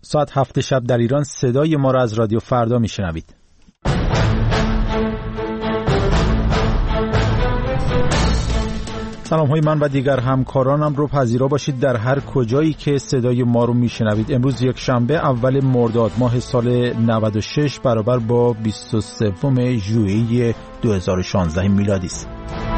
ساعت 7 شب در ایران صدای ما را از رادیو فردا میشنوید. سلام های من و دیگر همکارانم رو پذیرا باشید در هر کجایی که صدای ما رو میشنوید. امروز یک شنبه اول مرداد ماه سال 96 برابر با 23 ژوئیه 2016 میلادی است.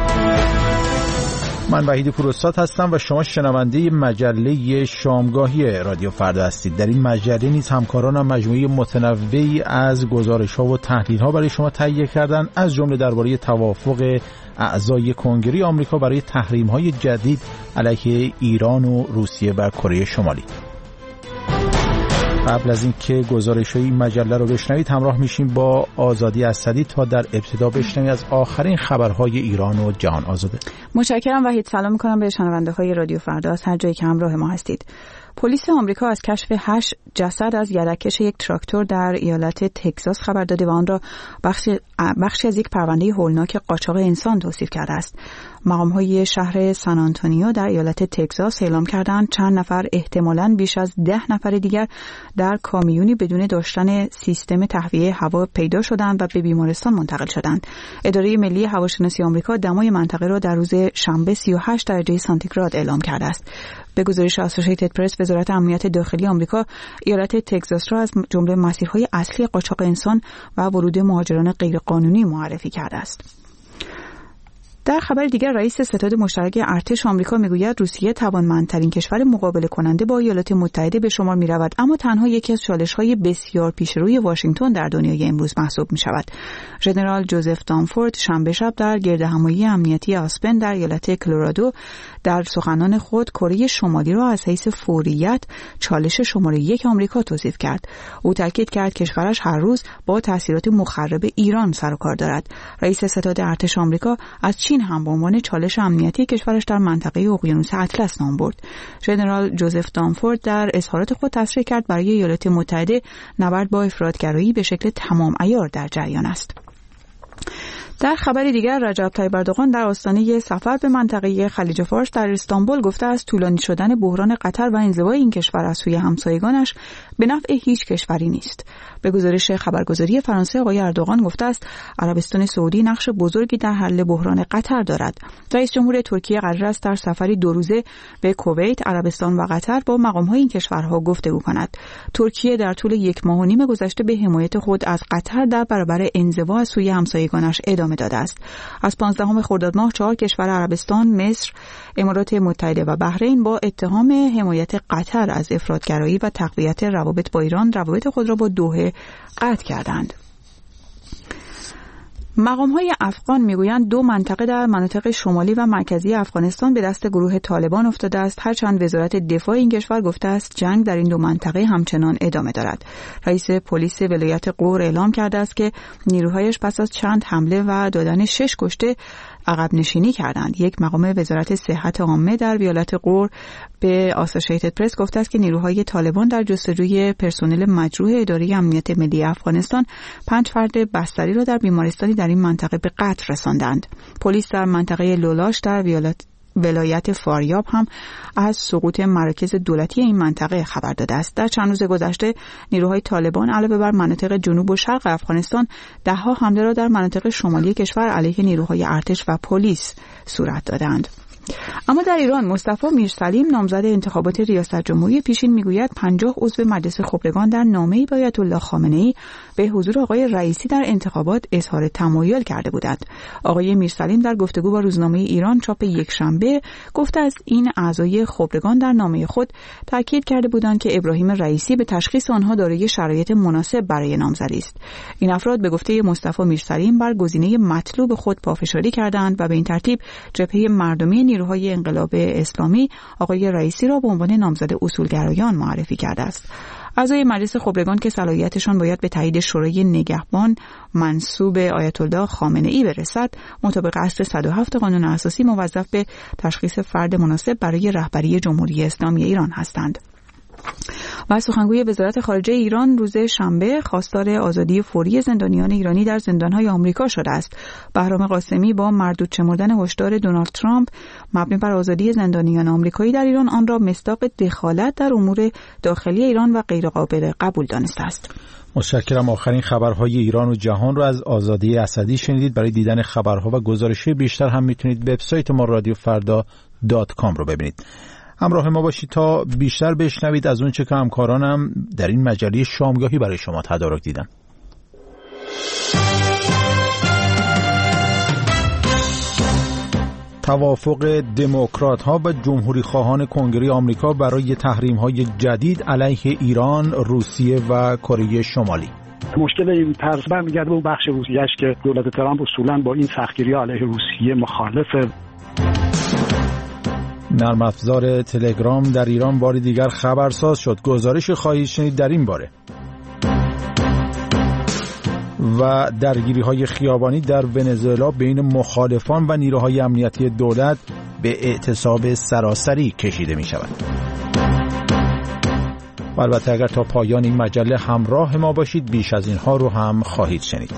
من وحید پوراستاد هستم و شما شنونده مجله شامگاهی رادیو فردا هستید. در این مجله نیز همکارانم مجموعه متنوعی از گزارش‌ها و تحلیل‌ها برای شما تهیه کردن، از جمله درباره توافق اعضای کنگره آمریکا برای تحریم‌های جدید علیه ایران و روسیه و کره شمالی. قبل از اینکه گزارش‌های این مجله رو بشنوید همراه میشیم با آزادی اسدی تا در ابتدا بشنوید از آخرین خبرهای ایران و جهان. آزاده. متشکرم وحید. سلام می‌کنم به شنونده‌های رادیو فردا از هر جایی که همراه ما هستید. پلیس آمریکا از کشف 8 جسد از یدک‌کش یک تراکتور در ایالت تگزاس خبر داده و آن را بخشی از یک پرونده هولناک قاچاق انسان توصیف کرده است. مقام‌های شهر سان آنتونیو در ایالت تگزاس اعلام کردند چند نفر احتمالاً بیش از 10 نفر دیگر در کامیونی بدون داشتن سیستم تهویه هوا پیدا شدند و به بیمارستان منتقل شدند. اداره ملی هواشناسی آمریکا دمای منطقه را در روز شنبه 38 درجه سانتیگراد اعلام کرده است. به گزارش اسوسییتد پرس، وزارت امنیت داخلی آمریکا ایالت تگزاس را از جمله مسیرهای اصلی قاچاق انسان و ورود مهاجران غیرقانونی معرفی کرده است. در خبر دیگر، رئیس ستاد مشترک ارتش آمریکا میگوید روسیه توانمندترین کشور مقابله کننده با ایالات متحده به شمار می‌رود، اما تنها یکی از چالش‌های بسیار پیشروی واشنگتن در دنیای امروز محسوب می‌شود. ژنرال جوزف دانفورد شنبه شب در گردهمایی امنیتی آسپن در ایالت کلرادو در سخنان خود کره شمالی را از حیث فوریت چالش شماره 1 آمریکا توصیف کرد. او تاکید کرد کشورش هر روز با تاثیرات مخرب ایران سر و کار دارد. رئیس ستاد ارتش آمریکا از چین هم به عنوان چالش امنیتی کشورش در منطقه اقیانوس اطلس نام برد. ژنرال جوزف دانفورد در اظهارات خود تصریح کرد برای ایالات متحده نبرد با افراطگرایی به شکل تمام عیار در جریان است. در خبر دیگر، رجب طیب اردوغان در آستانه سفر به منطقه خلیج فارس در استانبول گفته است طولانی شدن بحران قطر و انزوای این کشور از سوی همسایگانش به نفع هیچ کشوری نیست. به گزارش خبرگزاری فرانسه، آقای اردوغان گفته است عربستان سعودی نقش بزرگی در حل بحران قطر دارد. رئیس جمهور ترکیه قرار است در سفری 2 روزه به کویت، عربستان و قطر با مقام‌های این کشورها گفتگو کند. ترکیه در طول 1.5 ماه گذشته به حمایت خود از قطر در برابر انزوا از سوی همسایگانش ادامه داده است. از 15 خرداد ماه 4 کشور عربستان، مصر، امارات متحده و بحرین با اتهام حمایت قطر از افراطگرایی و تقویت روابط با ایران روابط خود را با دوحه قطع کردند. مقام‌های افغان میگویند 2 منطقه در مناطق شمالی و مرکزی افغانستان به دست گروه طالبان افتاده است، هرچند وزارت دفاع این کشور گفته است جنگ در این 2 منطقه همچنان ادامه دارد. رئیس پلیس ولایت غور اعلام کرده است که نیروهایش پس از چند حمله و دادن 6 کشته عقب نشینی کردند. یک مقام وزارت صحت عامه در ولایت غور به اسوسییتد پرس گفته است که نیروهای طالبان در جستجوی پرسنل مجروح اداره امنیت ملی افغانستان 5 فرد بستری را در بیمارستانی در این منطقه به قتل رساندند. پلیس در منطقه لولاش در ولایت فاریاب هم از سقوط مراکز دولتی این منطقه خبر داده است. در چند روز گذشته نیروهای طالبان علاوه بر مناطق جنوب و شرق افغانستان 10 حمله را در مناطق شمالی کشور علیه نیروهای ارتش و پلیس صورت دادند. اما در ایران مصطفی میرسلیم نامزد انتخابات ریاست جمهوری پیشین میگوید 50 عضو مجلس خبرگان در نامه‌ای به آیت الله خامنه‌ای به حضور آقای رئیسی در انتخابات اظهار تمایل کرده بودند. آقای میرسلیم در گفتگو با روزنامه ایران چاپ یک شنبه گفته است این اعضای خبرگان در نامه خود تاکید کرده بودند که ابراهیم رئیسی به تشخیص آنها دارای شرایط مناسب برای نامزدی است. این افراد به گفته مصطفی میرسلیم بر گزینه مطلوب خود پافشاری کردند و به این ترتیب جبهه مردمی نیروهای انقلاب اسلامی آقای رئیسی را به عنوان نامزد اصولگرایان معرفی کرده است. اعضای مجلس خبرگان که صلاحیتشان باید به تایید شورای نگهبان منصوب آیت الله خامنه‌ای برسد، مطابق اصل 107 قانون اساسی موظف به تشخیص فرد مناسب برای رهبری جمهوری اسلامی ایران هستند. و سخنگوی وزارت خارجه ایران روز شنبه خواستار آزادی فوری زندانیان ایرانی در زندان‌های آمریکا شده است. بهرام قاسمی با مردود شمردن هشدار دونالد ترامپ مبنی بر آزادی زندانیان آمریکایی در ایران آن را مصداق دخالت در امور داخلی ایران و غیرقابل قبول دانسته است. متشکرم. آخرین خبرهای ایران و جهان رو از آزادی اسدی شنیدید. برای دیدن خبرها و گزارش‌های بیشتر هم میتونید وبسایت ما radiofrda.com رو ببینید. همراه ما باشید تا بیشتر بشنوید از اون چه که همکارانم در این مجله شامگاهی برای شما تدارک دیدن. توافق دموکرات‌ها و جمهوری‌خواهان کنگره آمریکا برای تحریم‌های جدید علیه ایران، روسیه و کره شمالی. مشکل این طرح برمیگرده به اون بخش روسیه‌اش که دولت ترامپ اصولاً با این سختگیری‌ها علیه روسیه مخالفه. نرم افزار تلگرام در ایران بار دیگر خبرساز شد. گزارش خواهید شنید در این باره. و درگیری‌های خیابانی در ونزوئلا بین مخالفان و نیروهای امنیتی دولت به اعتصاب سراسری کشیده می‌شود. البته اگر تا پایان این مجله همراه ما باشید بیش از اینها رو هم خواهید شنید.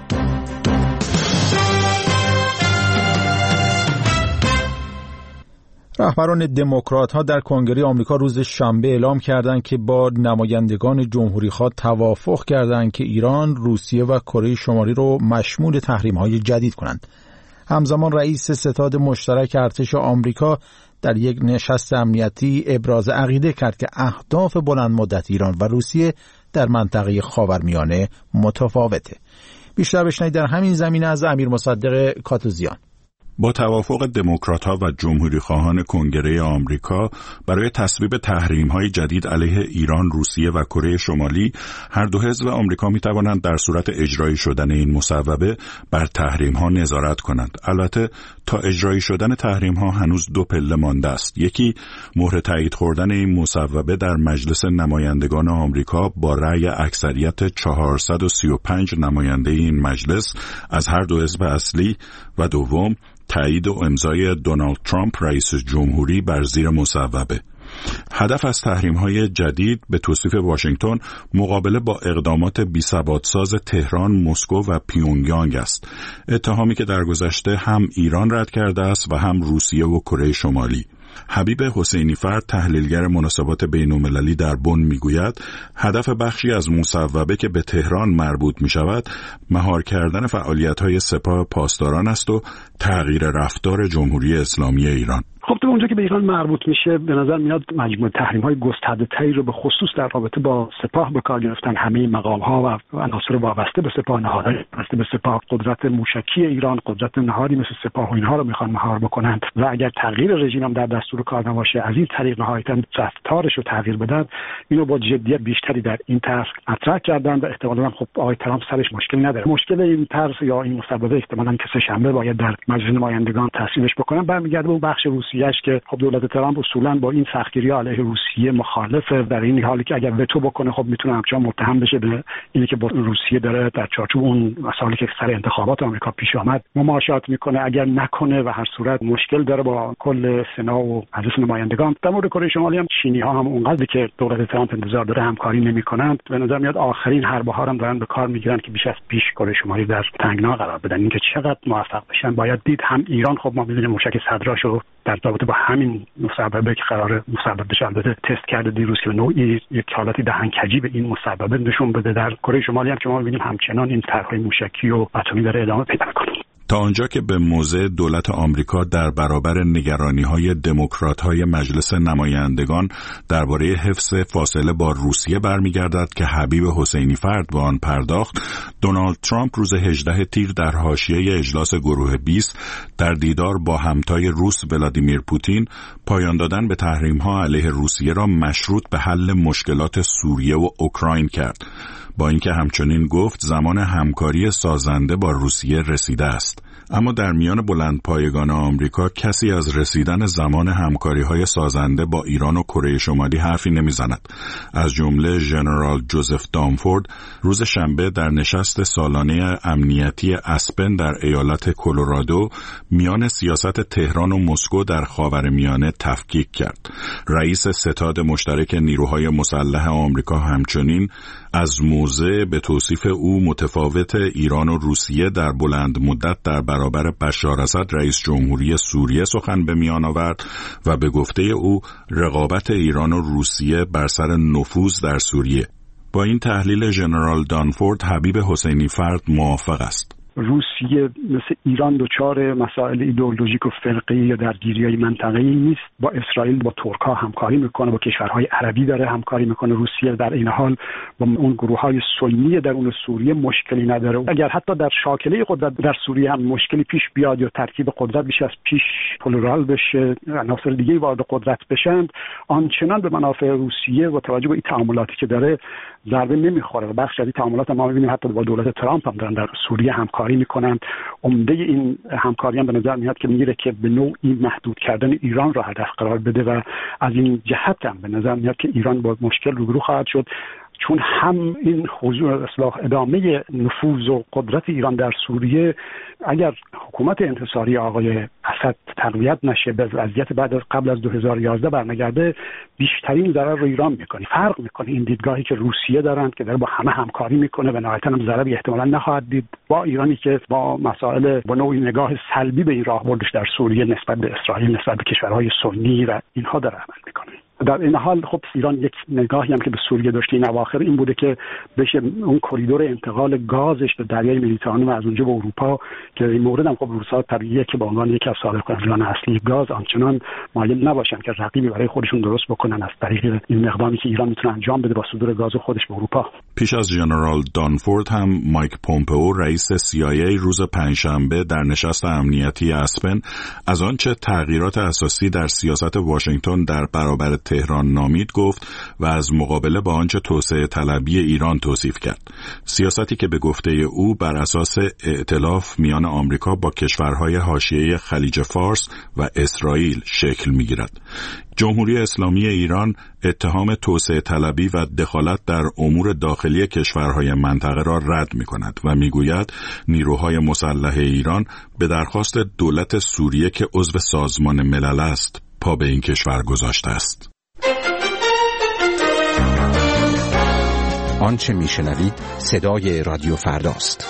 رهبران دموکرات‌ها در کنگره آمریکا روز شنبه اعلام کردند که با نمایندگان جمهوری‌خواه توافق کردند که ایران، روسیه و کره شمالی رو مشمول تحریم‌های جدید کنند. همزمان رئیس ستاد مشترک ارتش آمریکا در یک نشست امنیتی ابراز عقیده کرد که اهداف بلند مدت ایران و روسیه در منطقه خاورمیانه متفاوته. بیشتر بشنوید در همین زمینه از امیر مصدق کاتوزیان. با توافق دموکرات‌ها و جمهوری‌خواهان کنگره آمریکا برای تصویب تحریم‌های جدید علیه ایران، روسیه و کره شمالی، هر دو حزب آمریکا می‌توانند در صورت اجرایی شدن این مصوبه بر تحریم‌ها نظارت کنند. البته تا اجرایی شدن تحریم‌ها هنوز دو پله مانده است. یکی مهر تایید خوردن این مصوبه در مجلس نمایندگان آمریکا با رأی اکثریت 435 نماینده این مجلس از هر دو حزب اصلی و دوم تایید و امضای دونالد ترامپ رئیس جمهوری بر زیر مصوبه. هدف از تحریم‌های جدید به توصیف واشنگتن مقابله با اقدامات بی‌ثبات‌ساز تهران، مسکو و پیونگیانگ است. اتهامی که در گذشته هم ایران رد کرده است و هم روسیه و کره شمالی. حبیب حسینی فرد، تحلیلگر مناسبات بین‌المللی در بن، میگوید هدف بخشی از مصوبه که به تهران مربوط می‌شود مهار کردن فعالیت‌های سپاه پاسداران است و تغییر رفتار جمهوری اسلامی ایران. خب تو اونجا که به ایران مربوط میشه به نظر میاد مجموعه تحریم‌های گسترده‌تری رو به خصوص در رابطه با سپاه به کار گرفتن. همه مقام‌ها و عناصر وابسته به سپاه، نهادهای وابسته به سپاه، قدرت موشکی ایران، قدرت نهادی مثل سپاه و اینها رو میخوان مهار بکنند و اگر تغییر رژیم هم در دستور کار نباشه از این طریق نهایتاً رفتارش رو تغییر بدن، اینو با جدیت بیشتری در این طرح مطرح کردن و احتمالاً خب آقای ترامپ سرش مشکل نداره. مشکل این طرح یا این مصوبه احتمالاً که سه‌شنبه باید در مجلس نمایندگان تصویبش بکنن برمیگرده به اون بخش روسیه‌اش که خب دولت ترامپ اصولاً با این سختگیری‌ها علیه روسیه مخالفه. در این حالی که اگر وتو بکنه خب میتونه همچنان متهم بشه به اینی که با روسیه داره در چارچوب اون مسائلی که سر انتخابات آمریکا پیش آمد مماشات میکنه. اگر نکنه و هر صورت مشکل داره با کل سنا و مجلس نمایندگان. در مورد کره شمالی هم چینی‌ها هم اونقدری که دولت ترامپ انتظار داره همکاری نمی‌کنند. به نظر میاد آخرین حربه ها هم دارن به کار میگیرن که بیش از پیش کره شمالی در تنگنا قرار بدن. اینکه چقدر موفق بشن باید دید. هم ایران خب ما می‌دونیم موشک صدراشو در رابطه با همین مصوبه که قرار مصوبه بشه البته تست کرده دیروز که نوعی یک حالتی دهنکجی به این مصوبه نشون بده. در کره شمالی هم که ما می‌بینیم همچنان این طرح‌های موشکی و اتمی داره ادامه پیدا می‌کنه. تا آنجا که به موضع دولت آمریکا در برابر نگرانی‌های دموکرات‌های مجلس نمایندگان درباره حفظ فاصله با روسیه برمیگردد که حبیب حسینی فرد به آن پرداخت، دونالد ترامپ روز 18 تیر در حاشیه اجلاس گروه 20 در دیدار با همتای روس ولادیمیر پوتین پایان دادن به تحریم‌ها علیه روسیه را مشروط به حل مشکلات سوریه و اوکراین کرد، با اینکه همچنین گفت زمان همکاری سازنده با روسیه رسیده است. اما در میان بلندپایگان آمریکا کسی از رسیدن زمان همکاری‌های سازنده با ایران و کره شمالی حرفی نمی‌زند. از جمله ژنرال جوزف دانفورد روز شنبه در نشست سالانه امنیتی اسپن در ایالت کلرادو میان سیاست تهران و مسکو در خاورمیانه تفکیک کرد. رئیس ستاد مشترک نیروهای مسلح آمریکا همچنین از موضع به توصیف او متفاوت ایران و روسیه در بلند مدت در برابر بشار اسد رئیس جمهوری سوریه سخن به میان آورد و به گفته او رقابت ایران و روسیه بر سر نفوذ در سوریه. با این تحلیل ژنرال دانفورد حبیب حسینی فرد موافق است. روسیه مثل ایران دچار مسائل ایدئولوژیک و فرقه‌ای یا درگیری‌های منطقه‌ای نیست. با اسرائیل با ترک‌ها همکاری میکنه، با کشورهای عربی داره همکاری میکنه. روسیه در این حال با اون گروه‌های سنی درون سوریه مشکلی نداره. اگر حتی در شاکله قدرت در سوریه هم مشکلی پیش بیاد یا ترکیب قدرت بیش از پیش پلورال بشه، عناصر دیگه وارد قدرت بشن، آنچنان به منافع روسیه و توجه به این تعاملاتی که داره ضربه نمیخوره. بخش از این تعاملات ما می‌بینیم حتی با دولت ترامپ هم دارن در سوریه همکاری میکنند. عمده این همکاری هم به نظر میاد که میگیره که به نوعی محدود کردن ایران را هدف قرار بده و از این جهت هم به نظر میاد که ایران با مشکل روبرو خواهد شد، چون هم این حضور ادامه نفوذ و قدرت ایران در سوریه اگر حکومت انتصاری آقای اسد تقویت نشه، به وضعیت بعد از قبل از 2011 برنگرده، بیشترین ضرر رو ایران میکنه. فرق میکنه این دیدگاهی که روسیه دارند که داره با همه همکاری میکنه و نهایتاً هم ضرری احتمالاً نخواهد دید، با ایرانی که با مسائل با نوعی نگاه سلبی به این راهبردش در سوریه نسبت به اسرائیل، نسبت به کشورهای سنی و اینها داره عمل میکنه. در این حال خب ایران یک نگاهی هم که به سوریه داشته این اواخر این بوده که بشه اون کریدور انتقال گازش به دریای مدیترانه و از اونجا به اروپا، که این مورد هم خب روس‌ها طبیعیه که به عنوان یکی از صادرکنندگان اصلی گاز آنچنان مایل نباشن که رقیبی برای خودشون درست بکنن از طریق این اقدامی که ایران میتونه انجام بده با صدور گاز خودش به اروپا. پیش از ژنرال دانفورد هم مایک پومپئو رئیس CIA روز پنجشنبه در نشست امنیتی اسپن از آنچه تغییرات اساسی در سیاست واشنگتن در برابر تهران نامید گفت و از مقابله با آنچه توسعه طلبی ایران توصیف کرد. سیاستی که به گفته او بر اساس ائتلاف میان آمریکا با کشورهای حاشیه خلیج فارس و اسرائیل شکل می‌گیرد. جمهوری اسلامی ایران اتهام توسعه طلبی و دخالت در امور داخلی کشورهای منطقه را رد می‌کند و می‌گوید نیروهای مسلح ایران به درخواست دولت سوریه که عضو سازمان ملل است پا به این کشور گذاشته است. آنچه میشنوید صدای رادیو فرداست.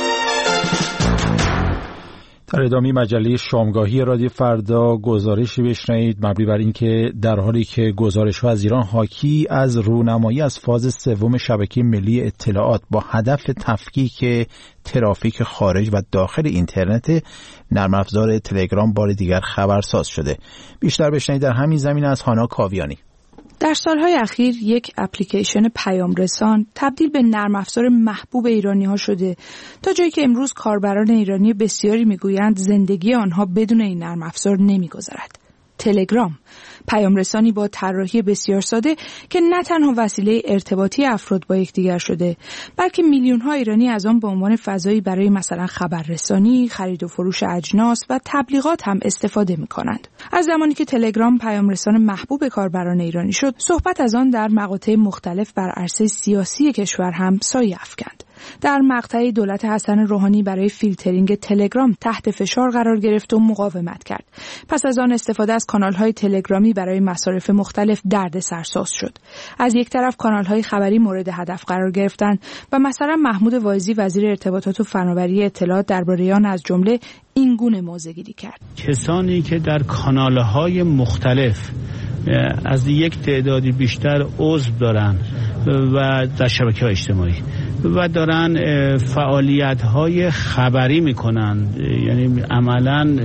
در ادامه مجله شامگاهی رادیو فردا گزارشی بشنوید مبنی بر اینکه در حالی که گزارش‌ها از ایران حاکی از رونمایی از فاز سوم شبکه ملی اطلاعات با هدف تفکیک ترافیک خارج و داخل اینترنت، نرم افزار تلگرام بار دیگر خبرساز شده. بیشتر بشنوید در همین زمینه از هانا کاویانی. در سالهای اخیر یک اپلیکیشن پیام رسان تبدیل به نرم افزار محبوب ایرانی‌ها شده، تا جایی که امروز کاربران ایرانی بسیاری میگویند زندگی آنها بدون این نرم افزار نمیگذرد. تلگرام، پیام رسانی با طراحی بسیار ساده که نه تنها وسیله ارتباطی افراد با یکدیگر شده، بلکه میلیون‌ها ایرانی از آن به عنوان فضایی برای مثلا خبررسانی، خرید و فروش اجناس و تبلیغات هم استفاده می‌کنند. از زمانی که تلگرام پیام رسان محبوب کاربران ایرانی شد، صحبت از آن در مقاطع مختلف بر عرصه سیاسی کشور هم سایه افکند. در مقطعی دولت حسن روحانی برای فیلترینگ تلگرام تحت فشار قرار گرفت و مقاومت کرد. پس از آن استفاده از کانال‌های تلگرامی برای مصارف مختلف دردسرساز شد. از یک طرف کانال‌های خبری مورد هدف قرار گرفتند و مثلا محمود واعظی وزیر ارتباطات و فناوری اطلاعات درباره آن از جمله این گونه موضع‌گیری کرد: کسانی که در کانال‌های مختلف از یک تعدادی بیشتر عضو دارن و در شبکه‌های اجتماعی و دارن فعالیت‌های خبری میکنن، یعنی عملاً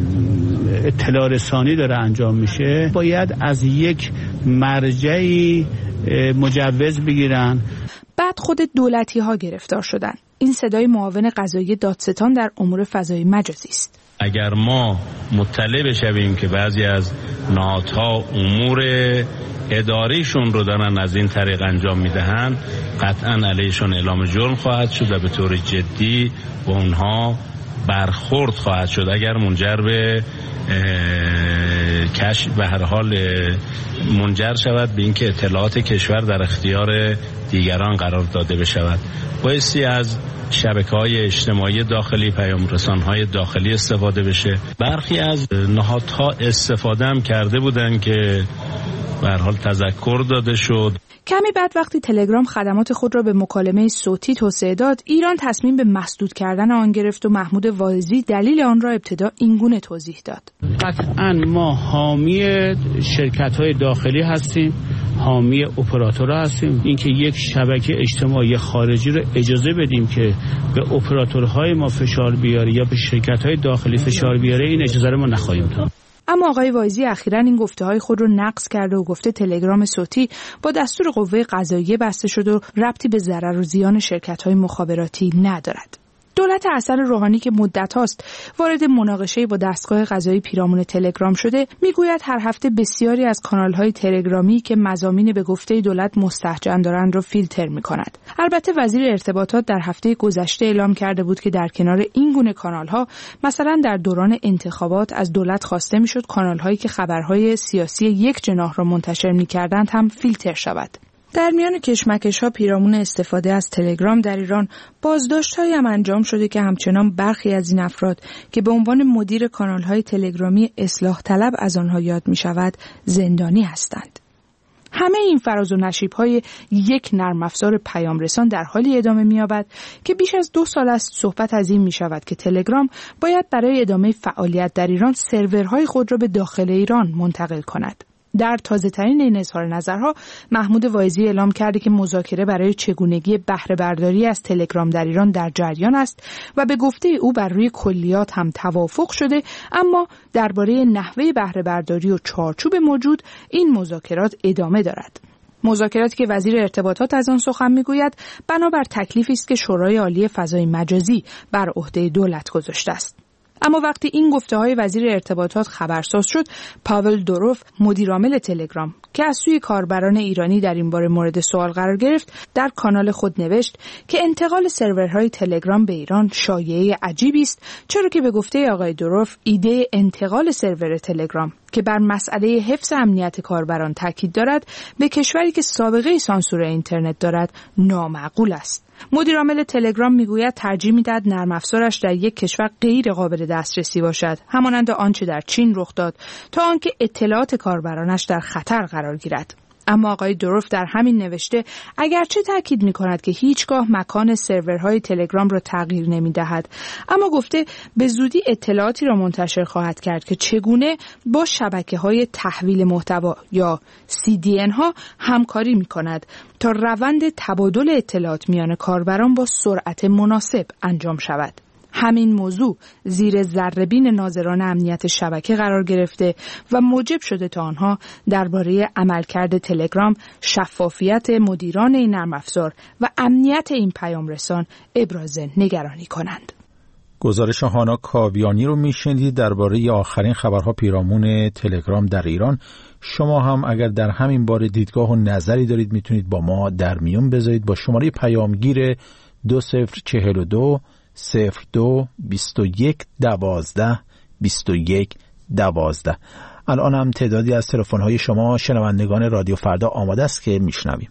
اطلاع رسانی داره انجام میشه، باید از یک مرجعی مجوز بگیرن. بعد خود دولتی‌ها گرفتار شدن. این صدای معاون قضایی دادستان در امور فضای مجازی است. اگر ما مطلع بشویم که بعضی از نهادها امور اداریشون رو دارن از این طریق انجام میدهن، قطعا علیشون اعلام جرم خواهد شد و به طور جدی با اونها برخورد خواهد شد اگر منجر به کشف به هر حال منجر شود به اینکه اطلاعات کشور در اختیار دیگران قرار داده بشود. بایستی از شبکه‌های اجتماعی داخلی، پیام‌رسان‌های داخلی استفاده بشه. برخی از نهادها استفاده هم کرده بودن که به هر حال تذکر داده شد. کمی بعد وقتی تلگرام خدمات خود را به مکالمه صوتی توسعه داد، ایران تصمیم به مسدود کردن آن گرفت و محمود واعظی دلیل آن را ابتدا اینگونه توضیح داد. قطعاً ما حامی شرکت‌های داخلی هستیم، حامی اپراتورها هستیم. اینکه یک شبکه اجتماعی خارجی رو اجازه بدیم که به اپراتورهای ما فشار بیاره یا به شرکت‌های داخلی فشار بیاره، این اجازه رو ما نخواهیم داد. اما آقای واعظی اخیراً این گفته‌های خود رو نقض کرده و گفته تلگرام صوتی با دستور قوه قضاییه بسته شد و ربطی به ضرر و زیان شرکت‌های مخابراتی ندارد. دولت حسن روحانی که مدت هاست وارد مناقشه با دستگاه قضایی پیرامون تلگرام شده، میگوید هر هفته بسیاری از کانال‌های تلگرامی که مضامین به گفته دولت مستهجن دارند را فیلتر می‌کند. البته وزیر ارتباطات در هفته گذشته اعلام کرده بود که در کنار این گونه کانال‌ها، مثلا در دوران انتخابات از دولت خواسته می‌شد کانال‌هایی که خبرهای سیاسی یک جناح را منتشر می‌کردند هم فیلتر شود. در میان کشمکش‌ها پیرامون استفاده از تلگرام در ایران، بازداشت‌هایی هم انجام شده که همچنان برخی از این افراد که به عنوان مدیر کانال‌های تلگرامی اصلاح طلب از آنها یاد می‌شود، زندانی هستند. همه این فراز و نشیب‌های یک نرم افزار پیام رسان در حالی ادامه می‌یابد که بیش از 2 سال است صحبت از این می‌شود که تلگرام باید برای ادامه فعالیت در ایران سرورهای خود را به داخل ایران منتقل کند. در تازه‌ترین این اظهار نظرها، محمود واعظی اعلام کرده که مذاکره برای چگونگی بهره برداری از تلگرام در ایران در جریان است و به گفته او بر روی کلیات هم توافق شده، اما درباره نحوه بهره برداری و چارچوب موجود این مذاکرات ادامه دارد. مذاکراتی که وزیر ارتباطات از آن سخن میگوید بنابر تکلیفی است که شورای عالی فضای مجازی بر عهده دولت گذاشته است. اما وقتی این گفته‌های وزیر ارتباطات خبرساز شد، پاول دوروف، مدیرعامل تلگرام که از سوی کاربران ایرانی در این باره مورد سوال قرار گرفت، در کانال خود نوشت که انتقال سرورهای تلگرام به ایران شایعه عجیبی است، چرا که به گفته آقای دوروف ایده انتقال سرور تلگرام که بر مسئله حفظ امنیت کاربران تاکید دارد به کشوری که سابقه سانسور اینترنت دارد نامعقول است. مدیرعامل تلگرام میگوید ترجیح میدهد نرم افزارش در یک کشور غیر قابل دسترسی باشد، همانند آنچه در چین رخ داد، تا آنکه اطلاعات کاربرانش در خطر قرار گیرد. اما آقای دوروف در همین نوشته اگرچه تاکید می‌کند که هیچگاه مکان سرورهای تلگرام را تغییر نمی‌دهد، اما گفته به زودی اطلاعاتی را منتشر خواهد کرد که چگونه با شبکه‌های تحویل محتوا یا CDN ها همکاری می‌کند تا روند تبادل اطلاعات میان کاربران با سرعت مناسب انجام شود. همین موضوع زیر ذره‌بین ناظران امنیت شبکه قرار گرفته و موجب شده تا آنها درباره عملکرد تلگرام، شفافیت مدیران این نرم افزار و امنیت این پیام رسان ابراز نگرانی کنند. گزارش هانا کاویانی رو میشنید درباره آخرین خبرها پیرامون تلگرام در ایران. شما هم اگر در همین باره دیدگاه و نظری دارید میتونید با ما در میون بذارید با شماره پیامگیر 2042 02 21 12 21 12. الان هم تعدادی از تلفن‌های شما شنوندگان رادیو فردا آماده است که میشنویم.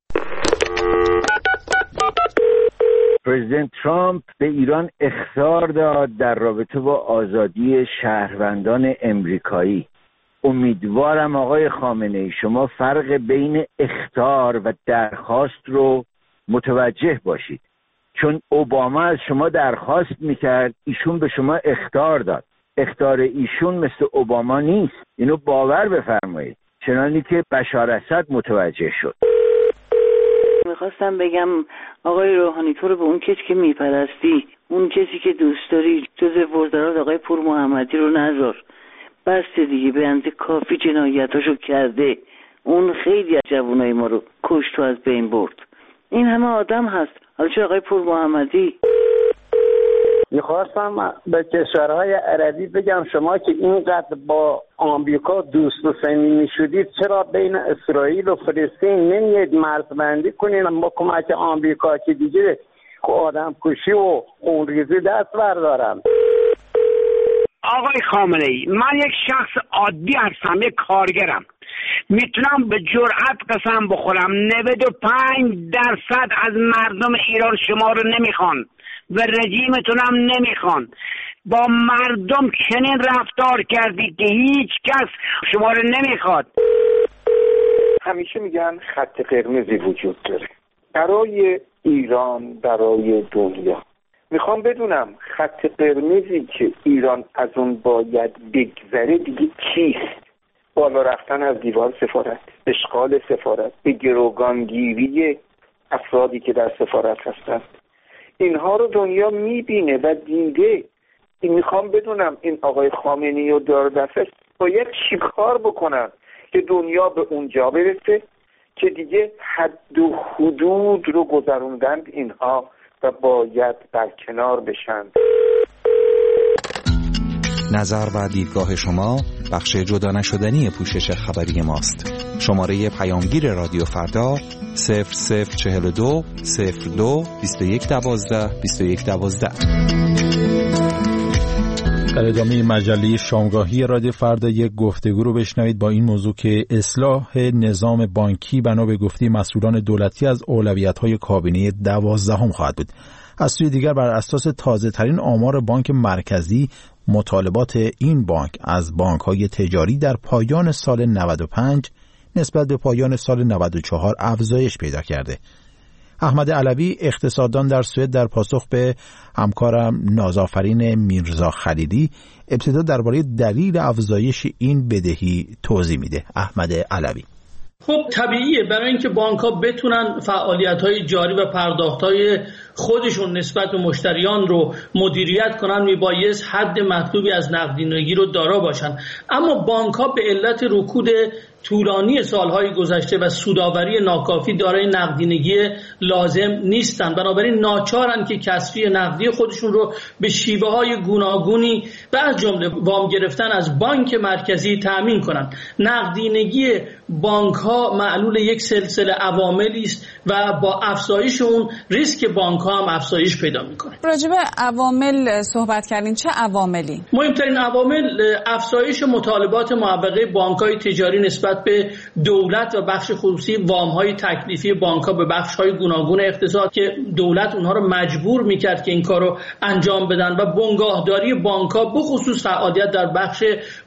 پرزیدنت ترامپ به ایران اخطار داد در رابطه با آزادی شهروندان امریکایی. امیدوارم آقای خامنه‌ای شما فرق بین اخطار و درخواست رو متوجه باشید، چون اوباما از شما درخواست میکرد، ایشون به شما اخطار داد. اخطار ایشون مثل اوباما نیست، اینو باور بفرمایید، چنانی که بشار اسد متوجه شد. میخواستم بگم آقای روحانی تو رو به اون کسی که میپرستی، اون کسی که دوست داری جز وزرات آقای پور محمدی رو نذار. بس دیگه به اندازه کافی جنایتاشو کرده. اون خیلی از جوانای ما رو کشت و از بین برد. این همه آدم هست. حالا چه آقای پور محمدی؟ میخواستم به کشورهای عربی بگم شما که اینقدر با آمریکا دوست و صمیمی شدید، چرا بین اسرائیل و فلسطین نمیید مرزبندی کنین با کمک آمریکا که دیگه آدم کشی و خونریزی دست بردارن؟ آقای خامنه ای، من یک شخص عادی هستم، یک کارگرم، میتونم به جرئت قسم بخورم 95% از مردم ایران شما رو نمیخوان و رژیمتون هم نمیخوان. با مردم چنین رفتار کردید که هیچ کس شما رو نمیخواد. همیشه میگن خط قرمزی وجود داره برای ایران، برای دنیا. میخوام بدونم خط قرمزی که ایران از اون باید بگذره دیگه چیست؟ بالا رفتن از دیوار سفارت، اشغال سفارت، به گروگانگیری افرادی که در سفارت هستند. اینها رو دنیا میبینه و دیده. میخوام بدونم این آقای خامنه‌ای و دار دستش باید چی کار بکنن که دنیا به اونجا برسه که دیگه حد و حدود رو گذروندند اینها و باید برکنار بشن. نظر و دیدگاه شما بخش جدا نشدنی پوشش خبری ماست. شماره پیامگیر رادیو فردا 0042 02 21 12 21 12. در ادامه مجله شامگاهی رادیو فردا یک گفتگو رو بشنوید با این موضوع که اصلاح نظام بانکی بنا به گفته مسئولان دولتی از اولویت‌های کابینه 12 خواهد بود. از سوی دیگر بر اساس تازه ترین آمار بانک مرکزی مطالبات این بانک از بانک‌های تجاری در پایان سال 95 نسبت به پایان سال 94 افزایش پیدا کرده. احمد علوی اقتصاددان در سوئد در پاسخ به همکارم نازآفرین میرزا خلیلی ابتدا درباره دلیل افزایش این بدهی توضیح میده. احمد علوی: خب طبیعیه، برای اینکه بانک‌ها بتونن فعالیت‌های جاری و پرداخت‌های خودشون نسبت به مشتریان رو مدیریت کنن میبایست حد مطلوبی از نقدینگی رو دارا باشن. اما بانک‌ها به علت رکود طولانی سالهای گذشته و سودآوری ناکافی دارای نقدینگی لازم نیستن، بنابراین ناچارن که کسری نقدی خودشون رو به شیوه‌های گوناگونی و از جمله وام گرفتن از بانک مرکزی تأمین کنن. نقدینگی بانک‌ها معلول یک سلسله عواملی است و با افزایش اون ریسک بانک‌ها هم افزایش پیدا می‌کنه. راجع به عوامل صحبت کردین، چه عواملی؟ مهمترین عوامل افزایش مطالبات معوقه بانک‌های تجاری نسبت به دولت و بخش خصوصی، وام‌های تکلیفی بانک‌ها به بخش‌های گوناگون اقتصاد که دولت اونها رو مجبور می‌کرد که این کارو انجام بدن، و بنگاهداری بانک‌ها به خصوص فعالیت در بخش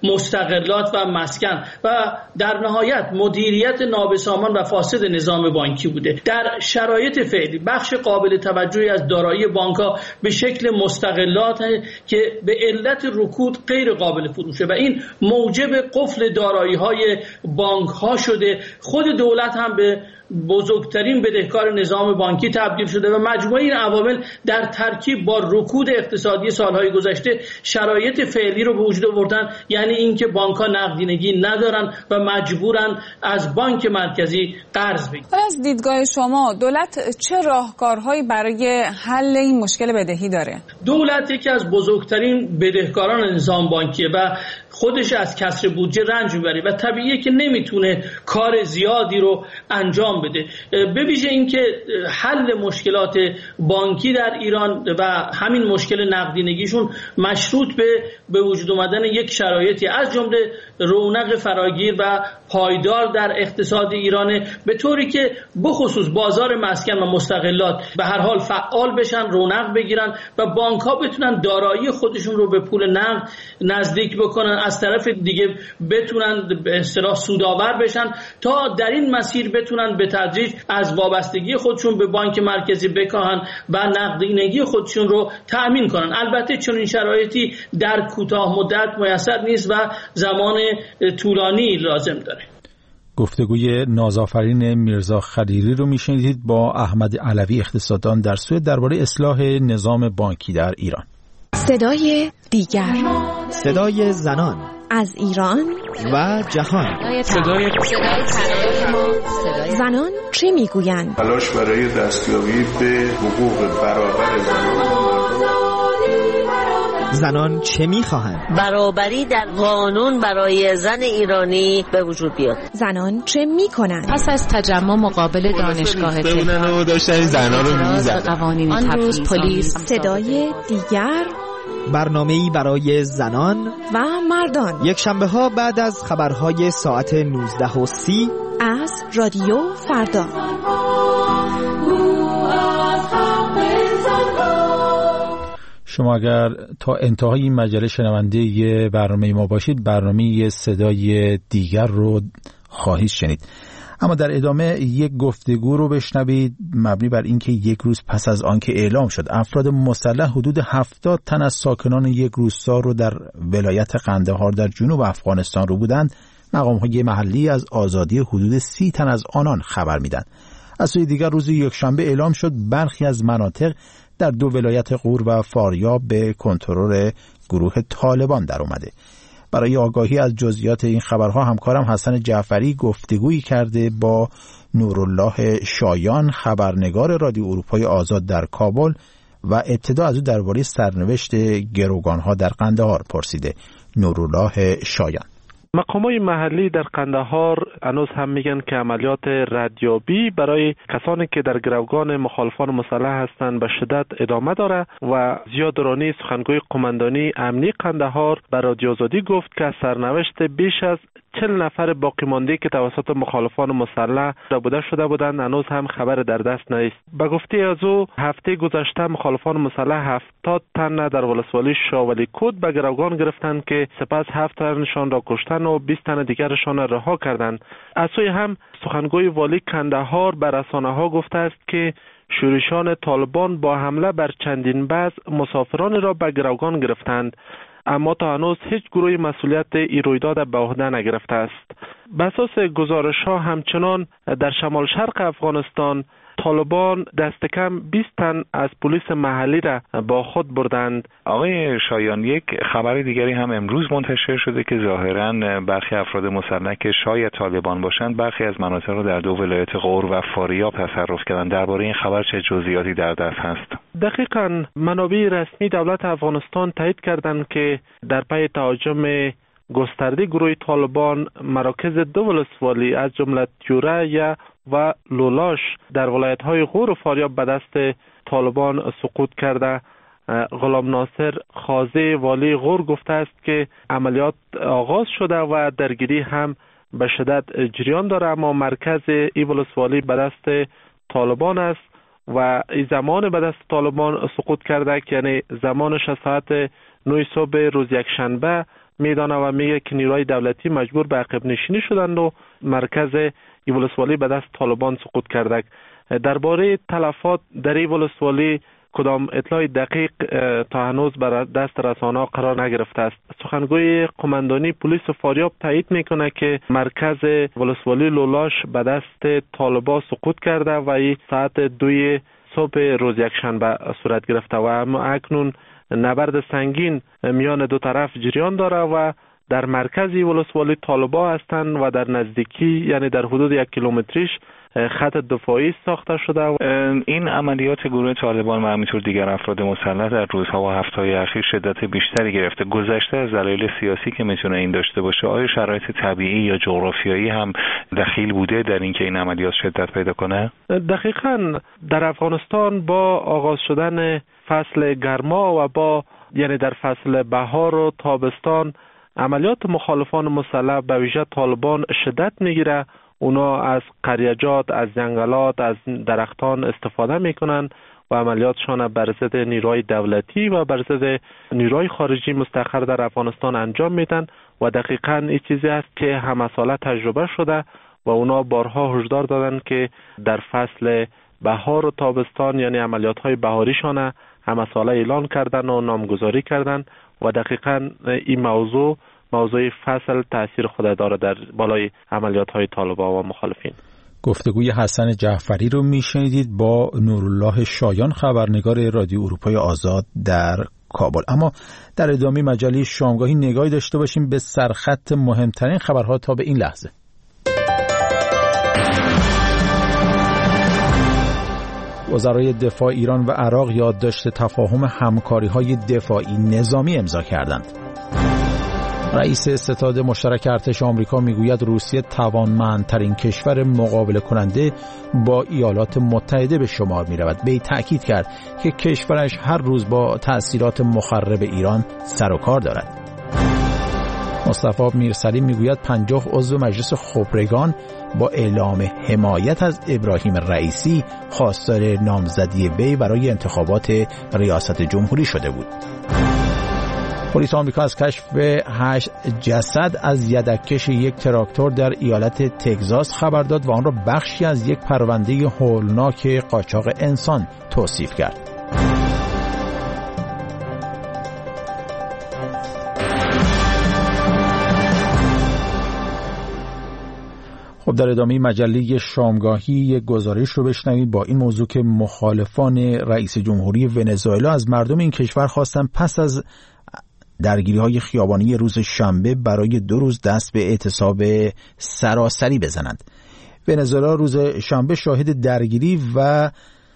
مستغلات و مسکن، و در نهایت مدیریت نابسامان و فاسد نظام بانکی بوده. در شرایط فعلی بخش قابل توجهی از دارایی بانک‌ها به شکل مستغلات که به علت رکود غیر قابل فروشه و این موجب قفل دارایی‌های بانک‌ها شده. خود دولت هم به بزرگترین بدهکار نظام بانکی تبدیل شده و مجموعه این عوامل در ترکیب با رکود اقتصادی سالهای گذشته شرایط فعلی رو به وجود آوردن، یعنی اینکه بانک‌ها نقدینگی ندارن و مجبورن از بانک مرکزی قرض بگیرن. از دیدگاه شما دولت چه راهکارهایی برای حل این مشکل بدهی داره؟ دولت یکی از بزرگترین بدهکاران نظام بانکیه و خودش از کسر بودجه رنج میبره و طبیعیه که نمیتونه کار زیادی رو انجام بده. به ویژه اینکه حل مشکلات بانکی در ایران و همین مشکل نقدینگیشون مشروط به وجود آمدن یک شرایطی از جمله رونق فراگیر و پایدار در اقتصاد ایرانه، به طوری که بخصوص بازار مسکن و مستغلات به هر حال فعال بشن، رونق بگیرن و بانک‌ها بتونن دارایی خودشون رو به پول نقد نزدیک بکنن، از طرف دیگه بتونن به اصطلاح سودآور بشن تا در این مسیر بتونن به تدریج از وابستگی خودشون به بانک مرکزی بکاهن و نقدینگی خودشون رو تأمین کنن. البته چون این شرایطی در کوتاه مدت میسر نیست و زمان طولانی لازم داره. گفتگوی نازآفرین میرزا خلیلی رو میشنیدید با احمد علوی اقتصاددان در سوئد درباره اصلاح نظام بانکی در ایران. صدای دیگر، صدای زنان از ایران و جهان، صدای زنان چه میگویند؟ تلاش برای دستیابی به حقوق برابر زنان چه میخواهند؟ برابری در قانون برای زن ایرانی به وجود بیاد. زنان چه میکنند؟ پس از تجمع مقابل دانشگاه تهران داشتن زنان رو میزدن. آن روز پلیس. صدای دیگر برنامه‌ای برای زنان و مردان، یک شنبه ها بعد از خبرهای ساعت 19:30 از رادیو فردا. شما اگر تا انتهای این مجله شنونده ی برنامه ما باشید، برنامه صدای دیگر رو خواهید شنید. اما در ادامه یک گفتگو رو بشنوید مبنی بر اینکه یک روز پس از آنکه اعلام شد افراد مسلح حدود 70 تن از ساکنان یک روستا رو در ولایت قندهار در جنوب افغانستان رو بودند، مقام‌های محلی از آزادی حدود 30 تن از آنان خبر میدن. از سوی دیگر روز یکشنبه اعلام شد برخی از مناطق در دو ولایت غور و فاریاب به کنترل گروه طالبان در اومده. برای آگاهی از جزئیات این خبرها همکارم حسن جعفری گفتگویی کرده با نورالله شایان، خبرنگار رادیو اروپای آزاد در کابل، و ابتدا از او درباره سرنوشت گروگانها در قندهار پرسیده. نورالله شایان: مقامات محلی در قندهار هنوز هم میگن که عملیات ردیابی برای کسانی که در گروگان مخالفان مسلح هستند به شدت ادامه داره و زیاد درانی سخنگوی قماندانی امنی قندهار به رادیو آزادی گفت که سرنوشت بیش از 40 نفر باقی مانده که توسط مخالفان مسلح رابوده شده بودند هنوز هم خبر در دست نیست. به گفته از او هفته گذشته مخالفان مسلح 70 تن در ولسوالی شاولی کود به گروگان گرفتند که سپس 7 تنشان را کشتن و 20 تن دیگرشان رها کردند. از سوی هم سخنگوی والی قندهار به رسانه‌ها گفته است که شورشان طالبان با حمله بر چندین بس مسافران را به گروگان گرفتند، اما تا هنوز هیچ گروهی مسئولیت این رویداد به عهده نگرفته است. به اساس گزارش‌ها همچنان در شمال شرق افغانستان طالبان دست کم 20 تن از پلیس محلی را با خود بردند. آقای شایان، یک خبر دیگری هم امروز منتشر شده که ظاهراً برخی افراد مسلح که شاید طالبان باشند برخی از مناطق را در دو ولایت غور و فاریاب تصرف کردند. درباره این خبر چه جزئیاتی در دست هست؟ دقیقاً منابع رسمی دولت افغانستان تایید کردند که در پی تهاجم گسترده گروه طالبان مراکز دو ولسوالی از جمله تیوره و لولاش در ولایت‌های غور و فاریاب به دست طالبان سقوط کرده. غلام ناصر خازه والی غور گفته است که عملیات آغاز شده و درگیری هم به شدت جریان داره، اما مرکز این ولسوالی به دست طالبان است و این زمان به دست طالبان سقوط کرده که یعنی زمانش از ساعت 9 صبح روز یکشنبه میدانه و میگه که نیروهای دولتی مجبور به عقب نشینی شدند و مرکز این ولسوالی به دست طالبان سقوط کرده. درباره تلفات در این ولسوالی کدام اطلاع دقیق تا هنوز بر دست رسانه‌ها قرار نگرفته است. سخنگوی قماندانی پلیس فاریاب تایید میکنه که مرکز ولسوالی لولاش به دست طالبان سقوط کرده و این ساعت 2 صبح روز یکشنبه صورت گرفته و اما اکنون نبرد سنگین میان دو طرف جریان داره و در مرکزی ولسوالی طالبان هستند و در نزدیکی یعنی در حدود 1 کیلومتریش خط دفاعی ساخته شده. این عملیات گروه طالبان و همینطور دیگر افراد مسلح در روزها و هفته‌های اخیر شدت بیشتری گرفته. گذشته از دلایل سیاسی که میتونه این داشته باشه، آیا شرایط طبیعی یا جغرافیایی هم دخیل بوده در اینکه این عملیات شدت پیدا کنه؟ دقیقاً در افغانستان با آغاز شدن فصل گرما و یعنی در فصل بهار و تابستان عملیات مخالفان مسلح به ویژه طالبان شدت میگیره. اونا از قریجات، از جنگلات، از درختان استفاده میکنن و عملیاتشان بر ضد نیروهای دولتی و بر ضد نیروهای خارجی مستقر در افغانستان انجام میدن و دقیقاً این چیزی است که همه ساله تجربه شده و اونا بارها هشدار دادن که در فصل بهار و تابستان یعنی عملیات‌های بهاریشان همه ساله اعلان کردن و نامگذاری کردن و دقیقاً این موضوع فصل تأثیر خود داره در بالای عملیات‌های طالبان و مخالفین. گفتگوی حسن جعفری رو میشنیدید با نورالله شایان، خبرنگار رادیو اروپای آزاد در کابل. اما در ادامه مجله شامگاهی نگاهی داشته باشیم به سرخط مهمترین خبرها تا به این لحظه. وزرای دفاع ایران و عراق یادداشت تفاهم همکاری‌های دفاعی نظامی امضا کردند. رئیس ستاد مشترک ارتش آمریکا میگوید روسیه توانمندترین کشور مقابله کننده با ایالات متحده به شمار می رود. وی تأکید کرد که کشورش هر روز با تأثیرات مخرب ایران سر و کار دارد. مصطفی میرسلیم میگوید 50 عضو مجلس خبرگان با اعلام حمایت از ابراهیم رئیسی خواستار نامزدی وی برای انتخابات ریاست جمهوری شده بود. پلیس آمریکا از کشف 8 جسد از یدککش یک تراکتور در ایالت تگزاس خبر داد و آن را بخشی از یک پرونده هولناک قاچاق انسان توصیف کرد. خب در ادامه مجله شامگاهی یک گزارش رو بشنوید با این موضوع که مخالفان رئیس جمهوری ونزوئلا از مردم این کشور خواستن پس از درگیری‌های خیابانی روز شنبه برای 2 روز دست به اعتصاب سراسری بزنند. ونزوئلا روز شنبه شاهد درگیری و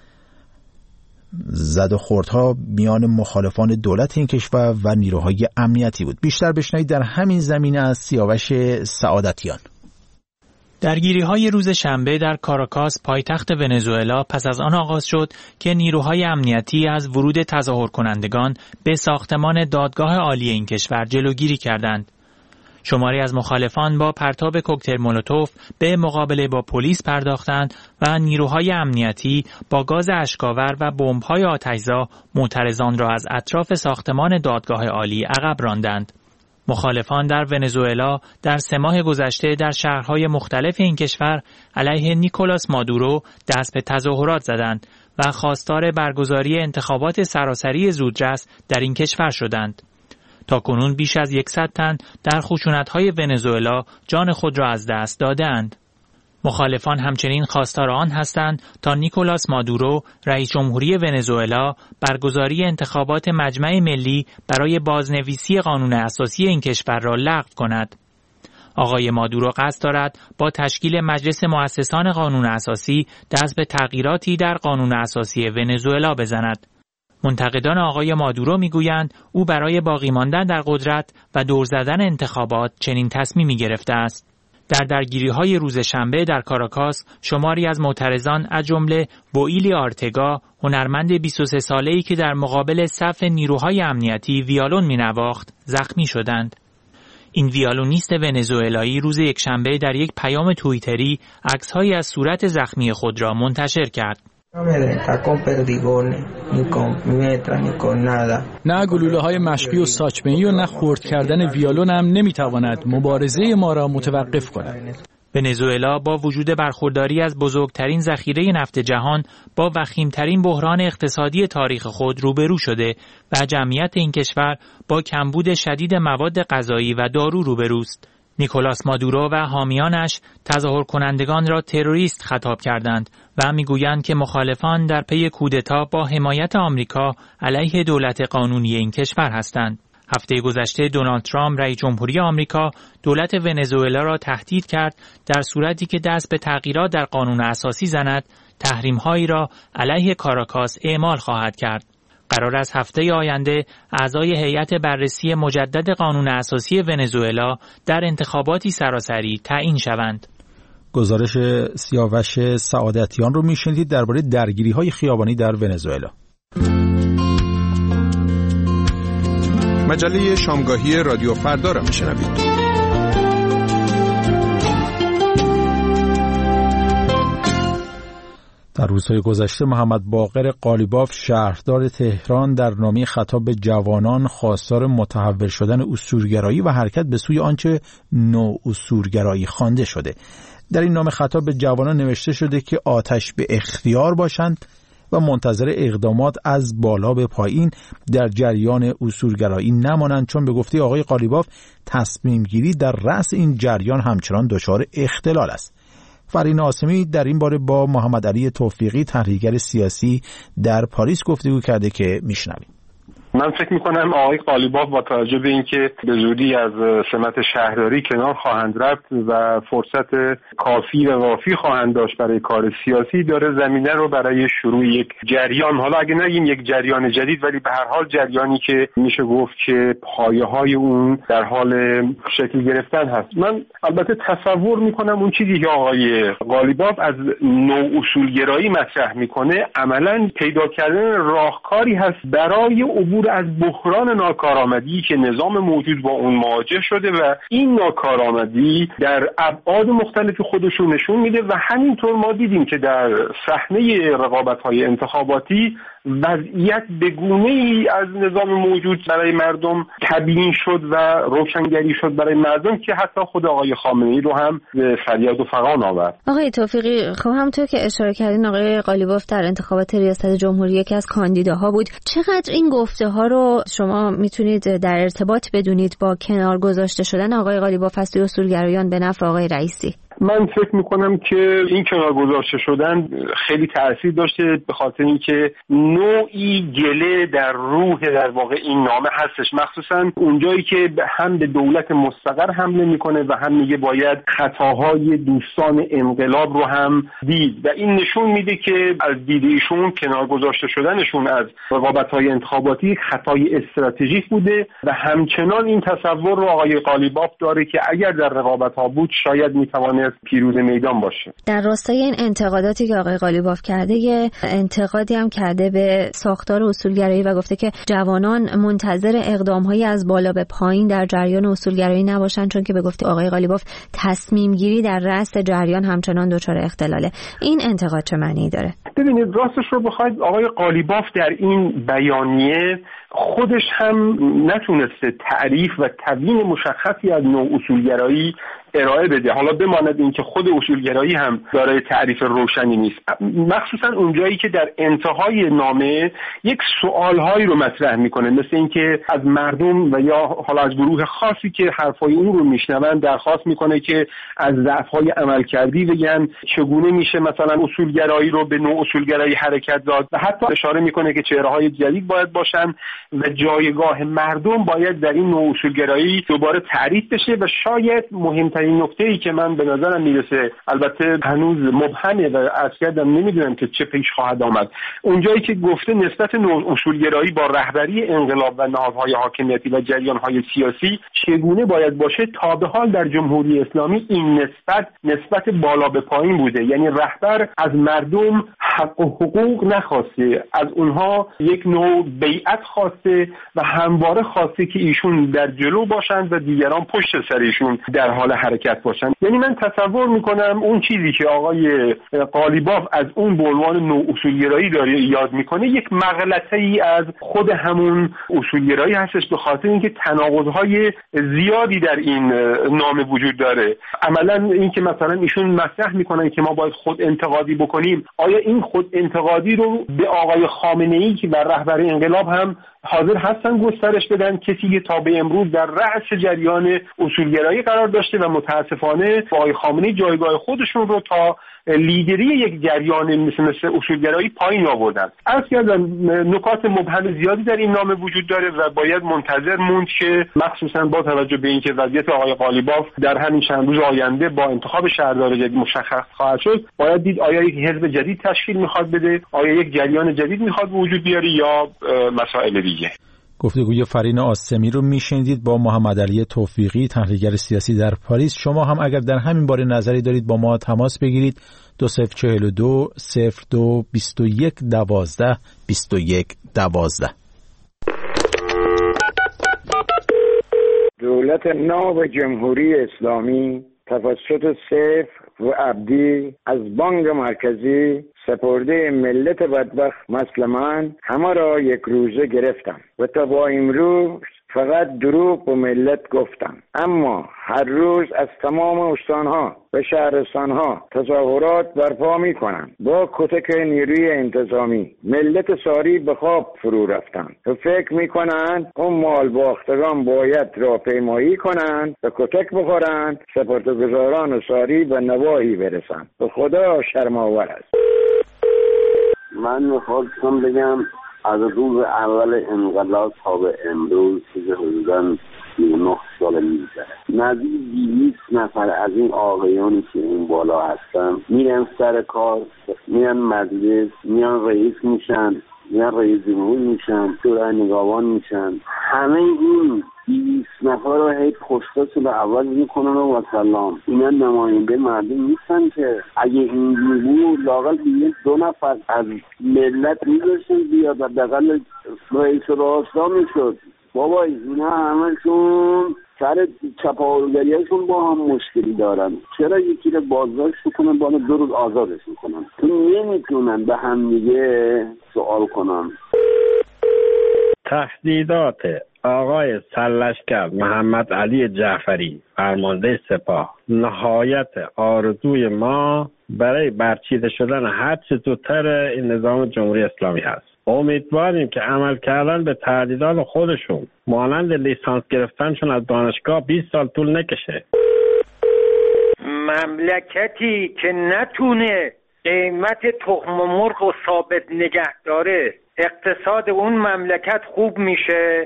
زد و خوردها میان مخالفان دولت این کشور و نیروهای امنیتی بود. بیشتر بشنوید در همین زمینه از سیاوش سعادتیان. درگیری‌های روز شنبه در کاراکاس پایتخت ونزوئلا پس از آن آغاز شد که نیروهای امنیتی از ورود تظاهر کنندگان به ساختمان دادگاه عالی این کشور جلوگیری کردند. شماری از مخالفان با پرتاب کوکتل مولوتوف به مقابله با پلیس پرداختند و نیروهای امنیتی با گاز اشک‌آور و بمب‌های آتش‌زا معترضان را از اطراف ساختمان دادگاه عالی عقب راندند. مخالفان در ونزوئلا در 3 ماه گذشته در شهرهای مختلف این کشور علیه نیکولاس مادورو دست به تظاهرات زدند و خواستار برگزاری انتخابات سراسری زودرس در این کشور شدند. تاکنون بیش از 100 تن در خشونت‌های ونزوئلا جان خود را از دست داده‌اند. مخالفان همچنین خواستار آن هستند تا نیکولاس مادورو رئیس جمهوری ونزوئلا برگزاری انتخابات مجمع ملی برای بازنویسی قانون اساسی این کشور را لغو کند. آقای مادورو قصد دارد با تشکیل مجلس مؤسسان قانون اساسی دست به تغییراتی در قانون اساسی ونزوئلا بزند. منتقدان آقای مادورو میگویند او برای باقی ماندن در قدرت و دور زدن انتخابات چنین تصمیمی گرفته است. در درگیری‌های روز شنبه در کاراکاس شماری از معترضان از جمله بوئیلی آرتگا، هنرمند 23 ساله‌ای که در مقابل صف نیروهای امنیتی ویولون می‌نواخت، زخمی شدند. این ویولونیست ونزوئلایی روز یکشنبه در یک پیام توییتری عکس‌هایی از صورت زخمی خود را منتشر کرد. نه گلوله‌های مشقی و ساچمه‌ای و نه خرد کردن ویولون هم نمی‌تواند مبارزه ما را متوقف کند. ونزوئلا با وجود برخورداری از بزرگترین ذخیره نفت جهان با وخیمترین بحران اقتصادی تاریخ خود روبرو شده و جمعیت این کشور با کمبود شدید مواد غذایی و دارو روبروست. نیکولاس مادورو و حامیانش تظاهر کنندگان را تروریست خطاب کردند و میگویند که مخالفان در پی کودتا با حمایت آمریکا علیه دولت قانونی این کشور هستند. هفته گذشته دونالد ترامپ رئیس جمهوری آمریکا دولت ونزوئلا را تهدید کرد در صورتی که دست به تغییرات در قانون اساسی زند تحریم‌هایی را علیه کاراکاس اعمال خواهد کرد. قرار است هفته آینده اعضای هیئت بررسی مجدد قانون اساسی ونزوئلا در انتخاباتی سراسری تعیین شوند. گزارش سیاوش سعادتیان رو میشنید درباره درگیری‌های خیابانی در ونزوئلا. مجله شامگاهی رادیو فردا را میشنوید. در روزهای گذشته محمد باقر قالیباف شهردار تهران در نامه خطاب به جوانان خواستار متحول شدن اصولگرایی و حرکت به سوی آنچه نو اصولگرایی خوانده شده. در این نامه خطاب به جوانان نوشته شده که آتش به اختیار باشند و منتظر اقدامات از بالا به پایین در جریان اصولگرایی نمانند، چون به گفته آقای قالیباف تصمیم گیری در رأس این جریان همچنان دچار اختلال است. فرین عاصمی در این باره با محمد علی توفیقی تحلیلگر سیاسی در پاریس گفتگو کرده که میشنویم. من فکر میکنم آقای قالیباف با توجه به اینکه به زودی از سمت شهرداری کنار خواهند رفت و فرصت کافی و وافی خواهند داشت برای کار سیاسی، داره زمینه رو برای شروع یک جریان، حالا اگه نگیم یک جریان جدید، ولی به هر حال جریانی که میشه گفت که پایه‌های اون در حال شکل گرفتن هست. من البته تصور میکنم اون چیزی که آقای قالیباف از نوع اصولگرایی مطرح میکنه عملاً پیدا کردن راهکاری هست برای عبور از بحران ناکارآمدی که نظام موجود با اون مواجه شده و این ناکارآمدی در ابعاد مختلف خودش رو نشون میده و همینطور ما دیدیم که در صحنه رقابت‌های انتخاباتی وضعیت به گونه‌ای از نظام موجود برای مردم تبیین شد و روشنگری شد برای مردم که حتی خود آقای خامنه‌ای رو هم به فریاد و فغان آورد. آقای توفیقی، خب همونطور که اشاره کردین آقای قالیباف در انتخابات ریاست جمهوری یکی از کاندیداها بود. چقدر این گفته‌ها رو شما میتونید در ارتباط بدونید با کنار گذاشته شدن آقای قالیباف از سوی اصولگرایان به نفع آقای رئیسی؟ من فکر میکنم که این کنار گذاشته شدن خیلی تأثیر داشته به خاطر اینکه نوعی گله در روح در واقع این نامه هستش، مخصوصا اونجایی که هم به دولت مستقر حمله میکنه و هم میگه باید خطاهای دوستان انقلاب رو هم دید و این نشون میده که از دید ایشون کنار گذاشته شدنشون از رقابت‌های انتخاباتی خطای استراتژیک بوده و همچنان این تصور رو آقای قالیباف داره که اگر در رقابت‌ها بود شاید میتوانه پیروز میدان باشه. در راستای این انتقاداتی که آقای قالیباف کرده، یه انتقادی هم کرده به ساختار اصولگرایی و گفته که جوانان منتظر اقدام‌هایی از بالا به پایین در جریان اصولگرایی نباشن، چون که به گفته آقای قالیباف تصمیم گیری در رأس جریان همچنان دچار اختلاله. این انتقاد چه معنی داره؟ ببینید راستش رو بخواید آقای قالیباف در این بیانیه خودش هم نتونسته تعریف و تبیین مشخصی از نوع اصولگرایی ارائه بده. حالا بماند این که خود اصولگرایی هم دارای تعریف روشنی نیست، مخصوصا اونجایی که در انتهای نامه یک سوالهایی رو مطرح میکنه، مثل اینکه از مردم و یا حالا از گروه خاصی که حرفای اون رو میشنون درخواست میکنه که از ضعف‌های عملکردی بگن، چگونه میشه مثلا اصولگرایی رو به نوع اصولگرایی حرکت داد و حتی اشاره میکنه که چهره‌های جدید باید باشن و جایگاه مردم باید در این نوع اصولگرایی دوباره تعریف بشه. و شاید مهمترین نکته‌ای که من به نظرم میرسه، البته هنوز مبهمه و عرض کردم نمیدونم که چه پیش خواهد آمد، اونجایی که گفته نسبت نوع اصولگرایی با رهبری انقلاب و نهادهای حاکمیتی و جریان‌های سیاسی چگونه باید باشه. تا به حال در جمهوری اسلامی این نسبت بالا به پایین بوده، یعنی رهبر از مردم حق و حقوق نخواسته، از اونها یک نوع بیعت خواسته و همواره خواسته که ایشون در جلو باشند و دیگران پشت سرشون در حال حرکت باشند. یعنی من تصور میکنم اون چیزی که آقای قالیباف از اون به عنوان نوع اصولگرایی داره یاد میکنه یک مغلطه‌ای از خود همون اصولگرایی هستش، به خاطر اینکه تناقض‌های زیادی در این نامه وجود داره. عملاً اینکه مثلا ایشون مطرح میکنن که ما باید خود انتقادی بکنیم، آیا این خود انتقادی رو به آقای خامنه‌ای که بر رهبر انقلاب هم حاضر هستن گسترش بدن، کسی که تا به امروز در رأس جریان اصولگرایی قرار داشته و متاسفانه آقای خامنه‌ای جایگاه خودشون رو تا لیدری یک جریان مثل اصولگرایی پایین آوردن. عرض کردم نکات مبهم زیادی در این نامه وجود داره و باید منتظر موند که مخصوصا با توجه به اینکه وضعیت آقای قالیباف در همین چند روز آینده با انتخاب شهردار جدید مشخص خواهد شد، باید دید آیا یک حزب جدید تشکیل میخواد بده، آیا یک جریان جدید میخواد وجود بیاره یا مسائل دیگه. گفتگوی فرین آسمی رو میشنیدید با محمد علی توفیقی، تحلیلگر سیاسی در پاریس. شما هم اگر در همین باره نظری دارید با ما تماس بگیرید. 2042 02 21 12 21 12. دولت نو جمهوری اسلامی توسط سیف و عبدی از بانک مرکزی سپرده ملت بدبخت مثل من همه را یک روزه گرفتم و تا با امروز فقط دروغ به ملت گفتم. اما هر روز از تمام استانها و شهرستانها تظاهرات برپا می کنند. با کتک نیروی انتظامی ملت ساری به خواب فرو رفتند و فکر می کنند اون مال باختگان باید راهپیمایی کنند و کتک بخورند، سپرتگزاران ساری به نواحی برسند. به خدا شرم‌آور است. من میخواستم بگم از روز اول انقلاب تا به امروز چیز حدوداً 9 سال میگذره. نزدیک 200 نفر از این آقایانی که این بالا هستن میرن سر کار، میرن مجلس، میان رئیس میشن، میان رئیس جمهور میشن، شورای نگهبان میشن. همه این 200 نفر رو هی پشتاش رو عوض میکنن و سلام. اینا نماینده مردم نیستن که. اگه اینجوری بود لااقل 2 نفر از ملت میذاشتن بیاد، حداقل رئیس راستا میشد. بابا اینا همشون سر چپاولگریشون با هم مشکلی دارن. چرا یکی رو بازداشت کنن بعد 2 روز آزادش میکنن؟ تو نمیتونن به هم دیگه سوال کنن. تهدیدات آقای سرلشکر محمد علی جعفری فرمانده سپاه نهایت آرزوی ما برای برچیده شدن هر چه زودتر این نظام جمهوری اسلامی هست. امیدواریم که عمل کردن به تهدیدات خودشون مانند لیسانس گرفتنشون از دانشگاه 20 سال طول نکشه. مملکتی که نتونه قیمت تخم مرغ و ثابت نگه داره اقتصاد اون مملکت خوب میشه.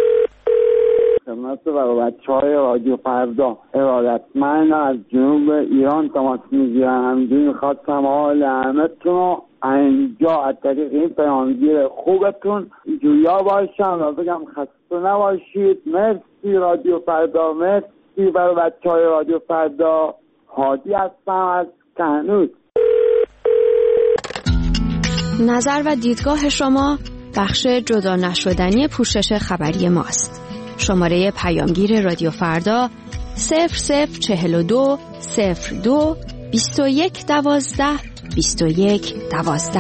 خدمت بچه‌های رادیو فردا ارادتمند از جنوب ایران تماس میگیرم. همینجوری میخواستم حال همتون رو اینجا از طریق این پیامگیر خوبتون جویا باشم و بگم خسته نباشید. مرسی رادیو فردا، مرسی برای بچه‌های رادیو فردا. هادی هستم از کهنوت. نظر و دیدگاه شما بخش جدا نشدنی پوشش خبری ماست. شماره پیامگیر رادیو فردا 0042 02 21 12 21 12.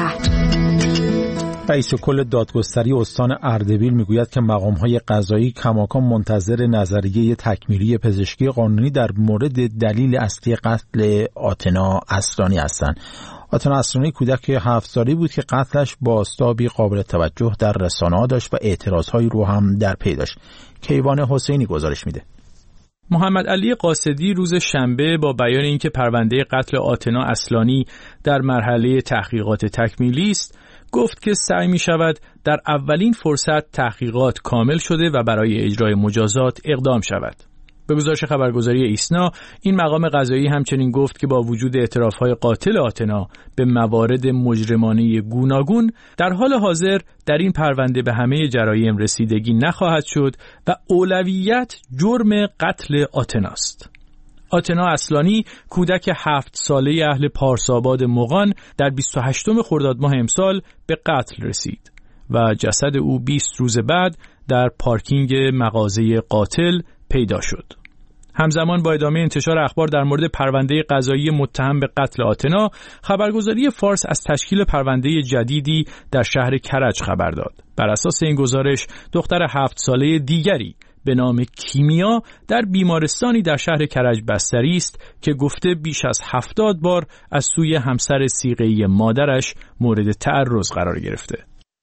رئیس کل دادگستری استان اردبیل میگوید که مقام‌های قضایی کماکان منتظر نظریه تکمیلی پزشکی قانونی در مورد دلیل اصلی قتل آتنا اصلانی هستند. آتنا اصلانی کودک 7 ساله بود که قتلش بازتابی قابل توجه در رسانه‌ها داشت و اعتراضهایی رو هم در پی داشت. کیوان حسینی گزارش میده. محمد علی قاصدی روز شنبه با بیان اینکه پرونده قتل آتنا اصلانی در مرحله تحقیقات تکمیلی است، گفت که سعی می شود در اولین فرصت تحقیقات کامل شده و برای اجرای مجازات اقدام شود. به گزارش خبرگزاری ایسنا، این مقام قضایی همچنین گفت که با وجود اعتراف‌های قاتل آتنا به موارد مجرمانه گوناگون، در حال حاضر در این پرونده به همه جرایم رسیدگی نخواهد شد و اولویت جرم قتل آتناست. آتنا اصلانی کودک 7 ساله اهل پارساباد مغان در 28 خرداد ماه امسال به قتل رسید و جسد او 20 روز بعد در پارکینگ مغازه قاتل پیدا شد. همزمان با ادامه انتشار اخبار در مورد پرونده قضایی متهم به قتل آتنا، خبرگزاری فارس از تشکیل پرونده جدیدی در شهر کرج خبر داد. بر اساس این گزارش، دختر 7 ساله دیگری به نام کیمیا در بیمارستانی در شهر کرج بستری است که گفته بیش از 70 بار از سوی همسر صیغه‌ای مادرش مورد تعرض قرار گرفته.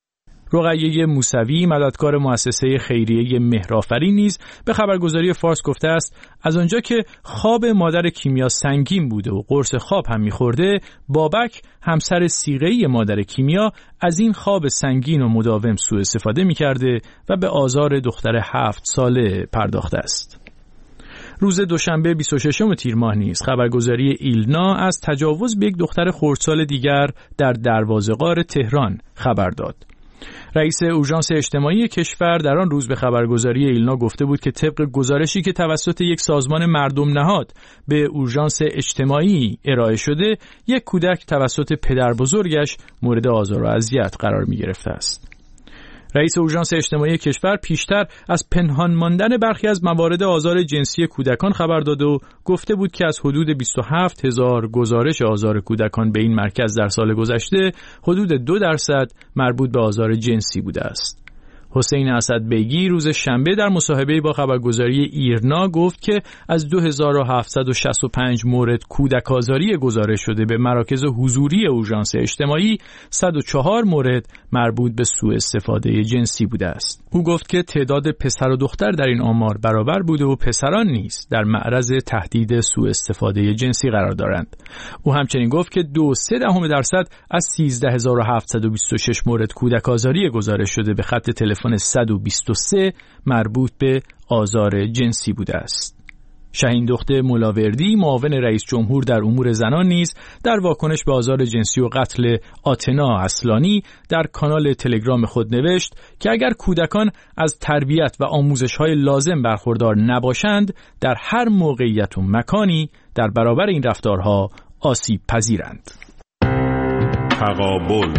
رقیه موسوی، مددکار مؤسسه خیریه مهرآفرین، نیز به خبرگزاری فارس گفته است از آنجا که خواب مادر کیمیا سنگین بوده و قرص خواب هم می‌خورده، بابک همسر صیغه‌ای مادر کیمیا از این خواب سنگین و مداوم سوء استفاده می‌کرده و به آزار دختر 7 ساله پرداخته است. روز دوشنبه 26 تیر ماه نیز خبرگزاری ایلنا از تجاوز به یک دختر خردسال دیگر در دروازه غار تهران خبر داد. رئیس اورژانس اجتماعی کشور در آن روز به خبرگزاری ایلنا گفته بود که طبق گزارشی که توسط یک سازمان مردم نهاد به اورژانس اجتماعی ارائه شده، یک کودک توسط پدر بزرگش مورد آزار و اذیت قرار می گرفته است. رئیس اورژانس اجتماعی کشور پیشتر از پنهان ماندن برخی از موارد آزار جنسی کودکان خبر داده و گفته بود که از حدود 27,000 گزارش آزار کودکان به این مرکز در سال گذشته، حدود 2% مربوط به آزار جنسی بوده است. حسین اسدبیگی روز شنبه در مصاحبه با خبرگزاری ایرنا گفت که از 2765 مورد کودک آزاری گزارش شده به مراکز حضوری اورژانس اجتماعی، 104 مورد مربوط به سوء استفاده جنسی بوده است. او گفت که تعداد پسر و دختر در این آمار برابر بوده و پسران نیز در معرض تهدید سوء استفاده جنسی قرار دارند. او همچنین گفت که 2.3% از 13726 مورد کودک آزاری گزارش شده به خط تلفن 123 مربوط به آزار جنسی بوده است. شاهین دختر ملاوردی، معاون رئیس جمهور در امور زنان نیز در واکنش به آزار جنسی و قتل آتنا اصلانی در کانال تلگرام خود نوشت که اگر کودکان از تربیت و آموزش‌های لازم برخوردار نباشند، در هر موقعیت و مکانی در برابر این رفتارها آسیب پذیرند. تقابل.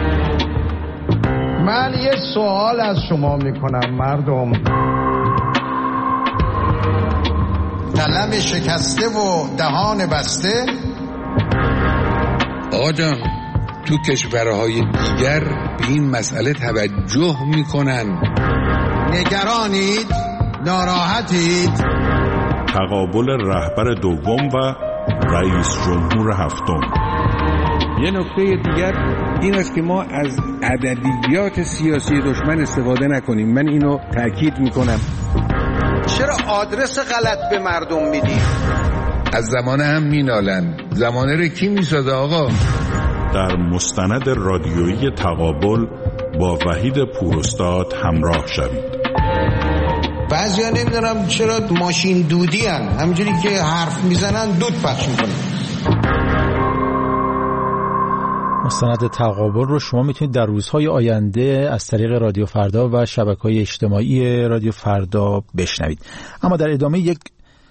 من یه سوال از شما میکنم مردم. قلم شکسته و دهان بسته؟ آقا جان، تو کشورهای دیگر به این مسئله توجه میکنن. نگرانید؟ ناراحتید؟ تقابل رهبر دوم و رئیس جمهور هفتم. یه نکته دیگر این است که ما از ادبیات سیاسی دشمن استفاده نکنیم. من اینو تاکید میکنم. چرا آدرس غلط به مردم میدی؟ از زمانه هم مینالن. زمانه رو کی میسازه آقا؟ در مستند رادیویی تقابل با وحید پوراستاد همراه شوید. بعضیا نمیدونم چرا ماشین دودی هن. همینجوری که حرف میزنن دود پخش میکنن. مستند تقابل رو شما میتونید در روزهای آینده از طریق رادیو فردا و شبکه‌های اجتماعی رادیو فردا بشنوید. اما در ادامه یک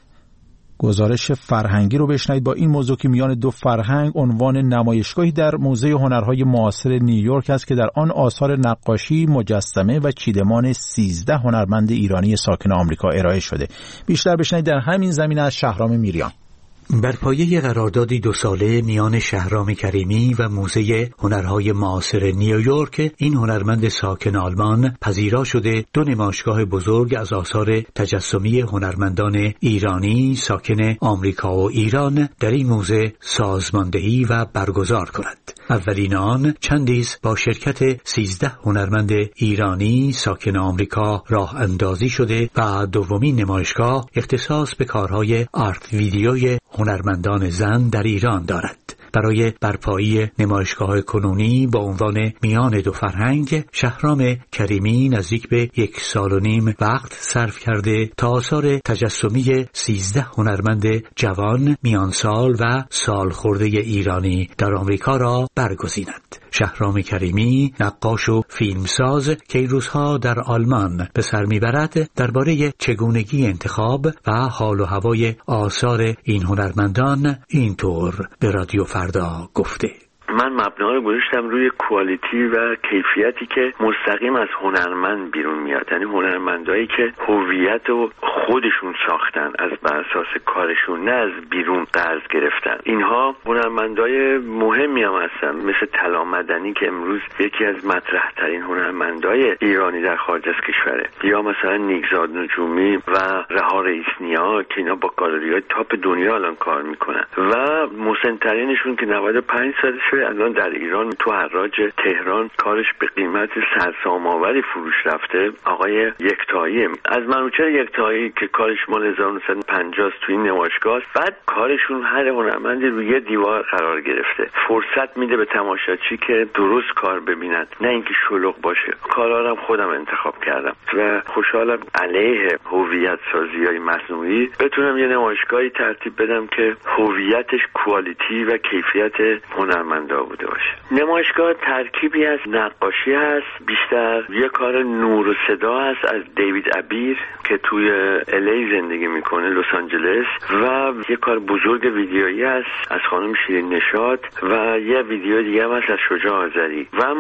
گزارش فرهنگی رو بشنوید با این موضوع که میان دو فرهنگ عنوان نمایشگاهی در موزه هنرهای معاصر نیویورک است که در آن آثار نقاشی، مجسمه و چیدمان 13 هنرمند ایرانی ساکن آمریکا ارائه شده. بیشتر بشنوید در همین زمینه از شهرام میریان. بر پایه قراردادی 2 ساله میان شهرام کریمی و موزه هنرهای معاصر نیویورک، این هنرمند ساکن آلمان پذیرا شده 2 نمایشگاه بزرگ از آثار تجسمی هنرمندان ایرانی ساکن آمریکا و ایران در این موزه سازماندهی و برگزار کند. اولین آن چندیز با شرکت 13 هنرمند ایرانی ساکن آمریکا راه اندازی شده و دومین نمایشگاه اختصاص به کارهای آرت ویدیوی هنرمندان زن در ایران دارد. برای برپایی نمایشگاه کنونی با عنوان میان دو فرهنگ، شهرام کریمی نزدیک به 1.5 سال وقت صرف کرده تا آثار تجسمی 13 هنرمند جوان، میانسال و سالخورده ایرانی در آمریکا را برگزیند. شهرام کریمی نقاش و فیلمساز که این روزها در آلمان به سر میبرد، درباره چگونگی انتخاب و حال و هوای آثار این هنرمندان اینطور به رادیو فردا گفته: من مبنا رو گذاشتم روی کوالیتی و کیفیتی که مستقیم از هنرمند بیرون میاد، یعنی هنرمندایی که هویت رو خودشون ساختن از بر اساس کارشون، نه از بیرون قرض گرفتن. اینها هنرمندای مهمی هم هستن، مثل طلا مدنی که امروز یکی از مطرح ترین هنرمندای ایرانی در خارج از کشوره، یا مثلا نیکزاد نجومی و رها رئیس‌نیا که اینا با گالری‌های تاپ دنیا الان کار میکنن و مسن‌ترینشون که 95 سالشه الان در ایران تو حراج تهران کارش به قیمت سرسام‌آوری فروش رفته، آقای یکتایی. از منوچهر یکتایی که کارش مال 1950 تو این نمایشگاه، بعد کارشون هر هنرمندی روی یه دیوار قرار گرفته، فرصت میده به تماشاچی که درست کار ببینن، نه اینکه شلوغ باشه. کارا هم خودم انتخاب کردم و خوشحالم علیه هویت سازی‌های مصنوعی بتونم یه نمایشگاهی ترتیب بدم که هویتش کوالیتی و کیفیت هنرمندا بوده باشه. نمایشگاه ترکیبی از نقاشی هست، بیشتر یه کار نور و صدا هست از دیوید ابیر که توی الی زندگی میکنه، لس آنجلس، و یه کار بزرگ ویدیویی هست از خانم شیرین نشاط و یه ویدیو دیگه هم هست از شجاع آذری و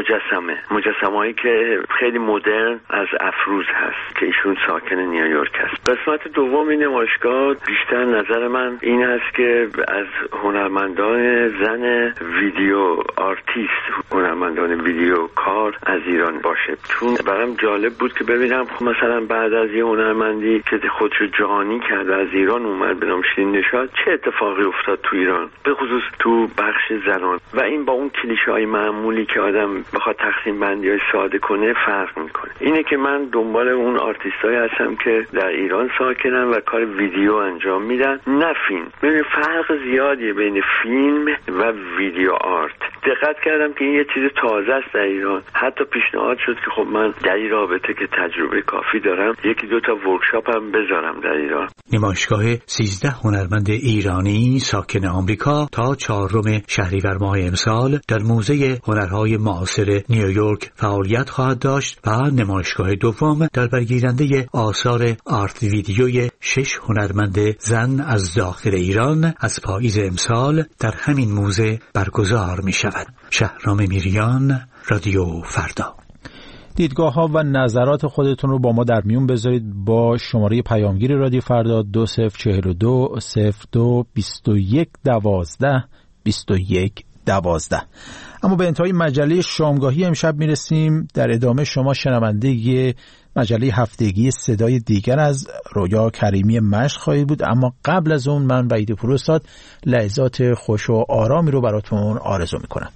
مجسمه‌ای که خیلی مدرن از افروز هست که ایشون ساکن نیویورک هست. قسمت دوم این نمایشگاه بیشتر نظر من این هست که از هنرمندان زن ویدیو آرتیست، هنرمندان ویدیو کار از ایران باشه. چون برام جالب بود که ببینم مثلا بعد از یه هنرمندی که خودشو جهانی کرد از ایران اومد به نام شیرین نشاط، چه اتفاقی افتاد تو ایران، به خصوص تو بخش زنان، و این با اون کلیشه‌های معمولی که آدم بخواد تقسیم بندی‌های ساده کنه فرق میکنه. اینه که من دنبال اون آرتیستایی هستم که در ایران ساکنن و کار ویدیو انجام میدن، نه فیلم. ببین فرق زیادیه بین فیلم و ویدیو آرت. دقت کردم که این یه چیز تازه است در ایران. حتی پیشنهاد شد که خب من در این رابطه که تجربه کافی دارم 1-2 تا ورکشاپ هم بذارم در ایران. نمایشگاه 13 هنرمند ایرانی ساکن آمریکا تا 4 شهریور ماه امسال در موزه هنرهای معاصر نیویورک فعالیت خواهد داشت و نمایشگاه دوم در برگیرنده آثار آرت ویدیوی 6 هنرمند زن از داخل ایران از پاییز امسال در همین موزه برگزار می شود. شهرام میریان، رادیو فردا. دیدگاه ها و نظرات خودتون رو با ما در میون بذارید با شماره پیامگیر رادیو فردا 2042 02 21 12 21 12. اما به انتهای مجله شامگاهی امشب میرسیم. در ادامه شما شنونده مجله هفتگی صدای دیگر از رویا کریمی مشت خواهید بود، اما قبل از اون من وحید پوراستاد لحظات خوش و آرامی رو براتون آرزو میکنم.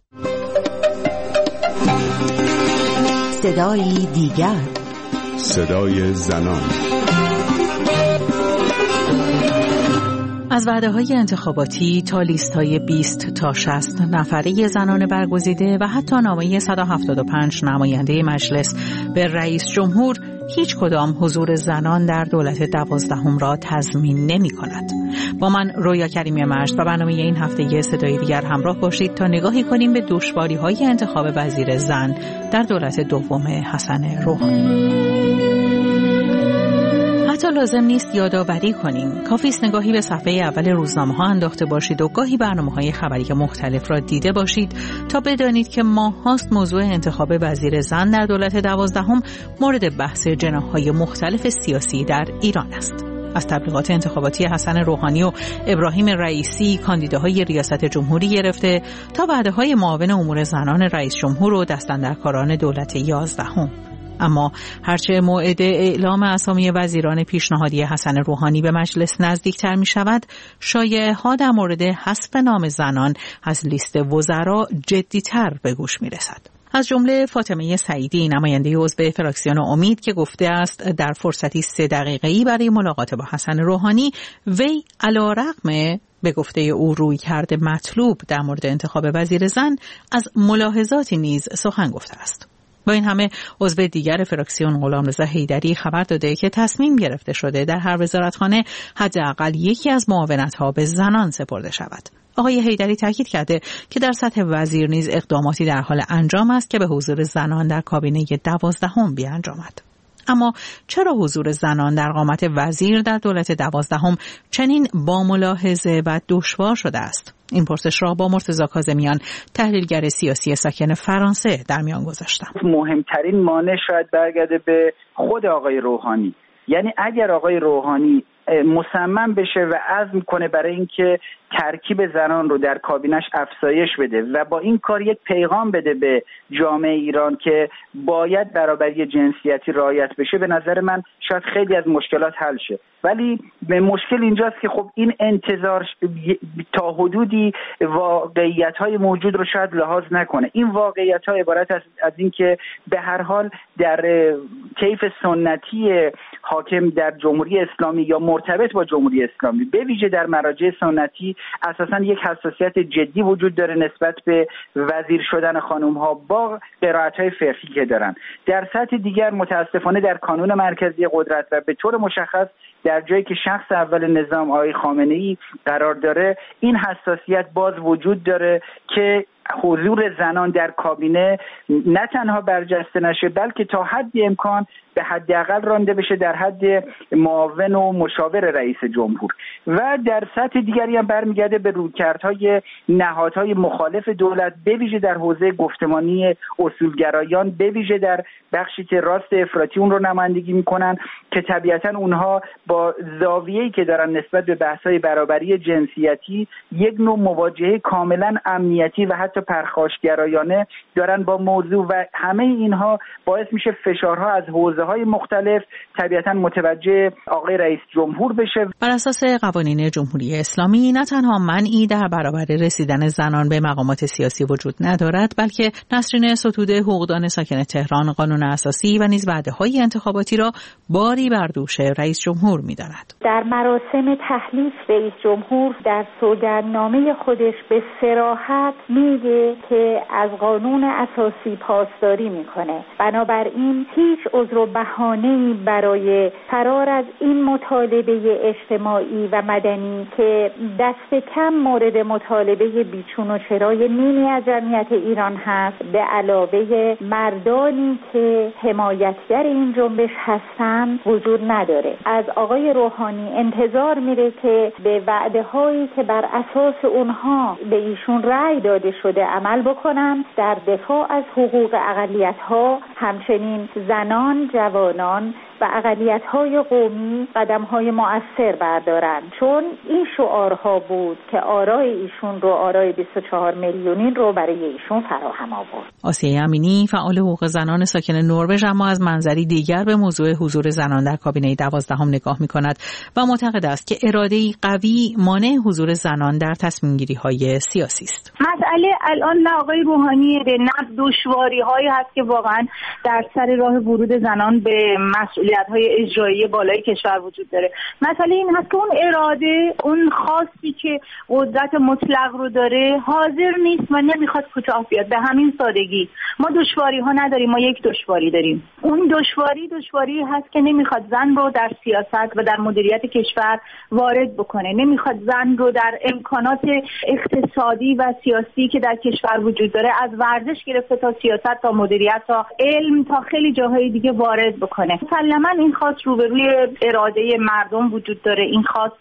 صدای دیگر، صدای زنان. از وعده‌های انتخاباتی تا لیست‌های 20 تا 60 نفره زنان برگزیده و حتی نامه 175 نماینده مجلس به رئیس جمهور، هیچ کدام حضور زنان در دولت 12 را تضمین نمی‌کند. با من رویا کریمی مشت و برنامه این هفته صدای دیگر همراه باشید تا نگاهی کنیم به دشواری‌های انتخاب وزیر زن در دولت دوم حسن روحانی. حتی لازم نیست یادآوری کنیم، کافی است نگاهی به صفحه اول روزنامه‌ها انداخته باشید و گاهی برنامه‌های خبری مختلف را دیده باشید تا بدانید که ماه‌هاست موضوع انتخاب وزیر زن در دولت 12 مورد بحث جناح‌های مختلف سیاسی در ایران است. از تبلیغات انتخاباتی حسن روحانی و ابراهیم رئیسی کاندیداهای ریاست جمهوری گرفته تا وعده‌های معاون امور زنان رئیس جمهور و دستاندرکاران دولت 11. اما هرچه موعد اعلام اسامی وزیران پیشنهادی حسن روحانی به مجلس نزدیکتر می شود، شایعه‌ها در مورد حذف نام زنان از لیست وزرا جدی‌تر به گوش می رسد. از جمله فاطمه سعیدی، نماینده عضو فراکسیون امید، که گفته است در فرصتی 3 دقیقه‌ای برای ملاقات با حسن روحانی وی علی‌رغم به گفته او روی کرده مطلوب در مورد انتخاب وزیر زن از ملاحظاتی نیز سخن گفته است. با این همه عضو دیگر فراکسیون غلامرضا حیدری خبر داده که تصمیم گرفته شده در هر وزارتخانه حداقل یکی از معاونت‌ها به زنان سپرده شود. آقای حیدری تاکید کرده که در سطح وزیر نیز اقداماتی در حال انجام است که به حضور زنان در کابینه 12 بیانجامد. اما چرا حضور زنان در قامت وزیر در دولت 12 چنین با ملاحظه و دشوار شده است؟ این پرسش را با مرتضی کاظمیان، تحلیلگر سیاسی ساکن فرانسه، در میان گذاشتم. مهمترین مانع شاید برگرده به خود آقای روحانی. یعنی اگر آقای روحانی مصمم بشه و عزم کنه برای اینکه ترکیب زنان رو در کابینش افزایش بده و با این کار یک پیغام بده به جامعه ایران که باید برابری جنسیتی رعایت بشه، به نظر من شاید خیلی از مشکلات حل شه. ولی مشکل اینجاست که خب این انتظار تا حدودی واقعیت‌های موجود رو شاید لحاظ نکنه. این واقعیت‌ها عبارت از این که به هر حال در طیف سنتی حاکم در جمهوری اسلامی یا مرتبط با جمهوری اسلامی، به ویژه در مراجع سنتی، اساساً یک حساسیت جدی وجود داره نسبت به وزیر شدن خانم‌ها با قرائت‌های فقهی که دارن. در سطح دیگر متاسفانه در کانون مرکزی قدرت و به طور مشخص در جایی که شخص اول نظام آقای خامنه‌ای قرار داره، این حساسیت باز وجود داره که حضور زنان در کابینه نه تنها برجسته نشه، بلکه تا حد امکان به حداقل رانده بشه در حد معاون و مشاور رئیس جمهور. و در سطح دیگری هم برمیگرده به رویکردهای نهادهای مخالف دولت، به ویژه در حوزه گفتمانی اصولگرایان، به ویژه در بخشی که راست افراطی اون رو نمایندگی میکنن که طبیعتاً اونها با زاویه‌ای که دارن نسبت به بحث‌های برابری جنسیتی یک نوع مواجهه کاملاً امنیتی و حتی پرخاشگرایانه دارن با موضوع و همه اینها باعث میشه فشارها از حوزه‌های مختلف طبیعتاً متوجه آقای رئیس جمهور بشه. بر اساس قوانین جمهوری اسلامی نه تنها منعی در برابر رسیدن زنان به مقامات سیاسی وجود ندارد، بلکه نسرین ستوده، حقوقدان ساکن تهران، قانون اساسی و نیز وعده‌های انتخاباتی را باری بر دوش رئیس جمهور می‌داند. در مراسم تحلیف رئیس جمهور در سوگندنامه خودش به صراحت میگه که از قانون اساسی پاسداری میکنه. بنابراین هیچ عذر و بهانه‌ای برای فرار از این مطالبه اجتماعی و مدنی که دست کم مورد مطالبه بیچون و چرای نیمی از جمعیت ایران هست، به علاوه مردانی که حمایتگر این جنبش هستند وجود نداره. از آقای روحانی انتظار میره که به وعده‌هایی که بر اساس اونها به ایشون رأی داده شده عمل بکنن، در دفاع از حقوق اقلیت‌ها، همچنین زنان، جوانان و اقلیت‌های قومی قدم‌های مؤثر بردارن، چون این شعارها بود که آرای ایشون رو، آرای 24 میلیونین رو برای ایشون فراهم آورد. آسیه امینی، فعال حقوق زنان ساکن نروژ، اما از منظری دیگر به موضوع حضور زنان در کابینه 12 نگاه می‌کند و معتقد است که اراده‌ای قوی مانع حضور زنان در تصمیم‌گیری‌های سیاسی است. مسئله الان نه آقای روحانی به نه دشواری‌هایی هست که واقعا در سر راه ورود زنان به مسئولیت‌های اجرایی بالای کشور وجود داره. مسئله این هست که اون اراده، اون خواستی که قدرت مطلق رو داره حاضر نیست و نمیخواد کوتاه بیاد. به همین سادگی ما دشواری‌ها نداریم، ما یک دشواری داریم. اون دشواری هست که نمیخواد زن رو در سیاست و در مدیریت کشور وارد بکنه، نمیخواد زن رو در امکانات اقتصادی و سیاسی که در کشور وجود داره، از ورزش گرفته تا سیاست تا مدیریت تا علم تا خیلی جاهای دیگه وارد بکنه. مسلماً این خواست روبروی اراده مردم وجود داره، این خواست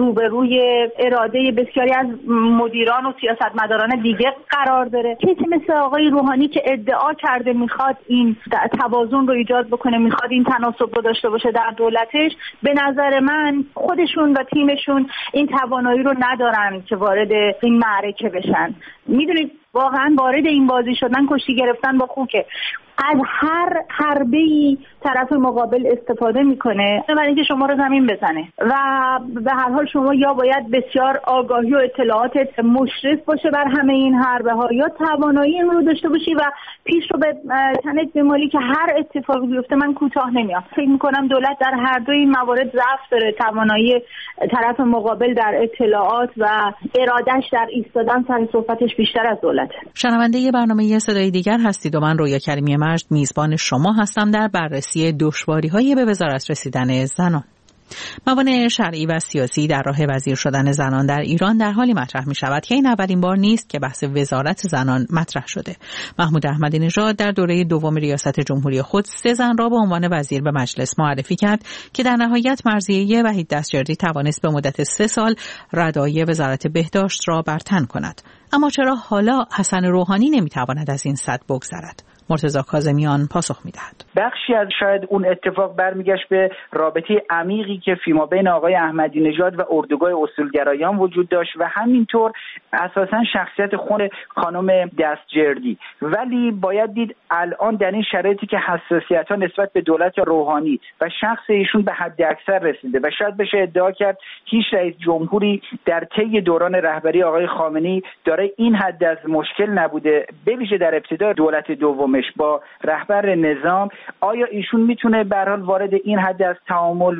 روبروی اراده بسیاری از مدیران و سیاستمداران دیگه قرار داره. کسی مثل آقای روحانی که ادعا کرده میخواد این توازن رو ایجاد بکنه، میخواد این تناسب رو داشته باشه در دولتش، به نظر من خودشون و تیمشون این توانایی رو ندارن که وارد این معرکه بشن. میدونید واقعا وارد این بازی شدن کشتی گرفتن با خوکه. از هر حربه‌ای طرف مقابل استفاده میکنه برای اینکه شما رو زمین بزنه و به هر حال شما یا باید بسیار آگاهی و اطلاعاتت مشرف باشه بر همه این حربه ها، یا توانایی این رو داشته باشی و پیش رو به تنت بمالی که هر اتفاقی بیفته من کوتاه نمیام. فکر میکنم دولت در هر دو این موارد ضعف داره، توانایی طرف مقابل در اطلاعات و ارادش در ایستادن سر صحبتش بیشتر از دولت. شنونده برنامه صدای دیگر هستید و من رویا کریمی مجد میزبان شما هستم در بررسی دشواری‌های به وزارت رسیدن زنان. موانع شرعی و سیاسی در راه وزیر شدن زنان در ایران در حالی مطرح می شود که این اولین بار نیست که بحث وزارت زنان مطرح شده. محمود احمدی نژاد در دوره دوم ریاست جمهوری خود 3 زن را به عنوان وزیر به مجلس معرفی کرد که در نهایت مرضیه وحید دستجردی توانست به مدت 3 سال ردای وزارت بهداشت را بر تن کند. اما چرا حالا حسن روحانی نمی تواند از این سد بگذرد؟ مرتضی کاظمیان پاسخ می‌دهد. بخشی از شاید اون اتفاق برمیگشت به رابطه عمیقی که فیما بین آقای احمدی نژاد و اردوگاه اصولگرایان وجود داشت و همینطور اساساً شخصیت خود خانم دستجردی. ولی باید دید الان در این شرایطی که حساسیت‌ها نسبت به دولت روحانی و شخص ایشون به حد اکثر رسیده و شاید بشه ادعا کرد هیچ رئیس جمهوری در طی دوران رهبری آقای خامنه‌ای داره این حد از مشکل نبوده، به ویژه در ابتدای دولت دومش با رهبر نظام. آیا ایشون میتونه به هر حال وارد این حد از تعامل و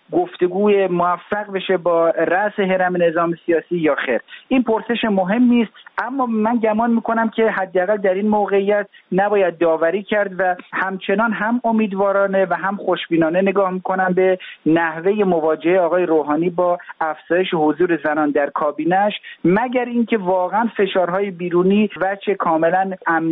گفتگوی موفق بشه با رأس هرم نظام سیاسی یا خیر؟ این پرسش مهمی است، اما من گمان میکنم که حداقل در این موقعیت نباید داوری کرد و همچنان هم امیدوارانه و هم خوشبینانه نگاه میکنم به نحوه مواجهه آقای روحانی با افزایش حضور زنان در کابینش، مگر اینکه واقعا فشارهای بیرونی وجه کاملا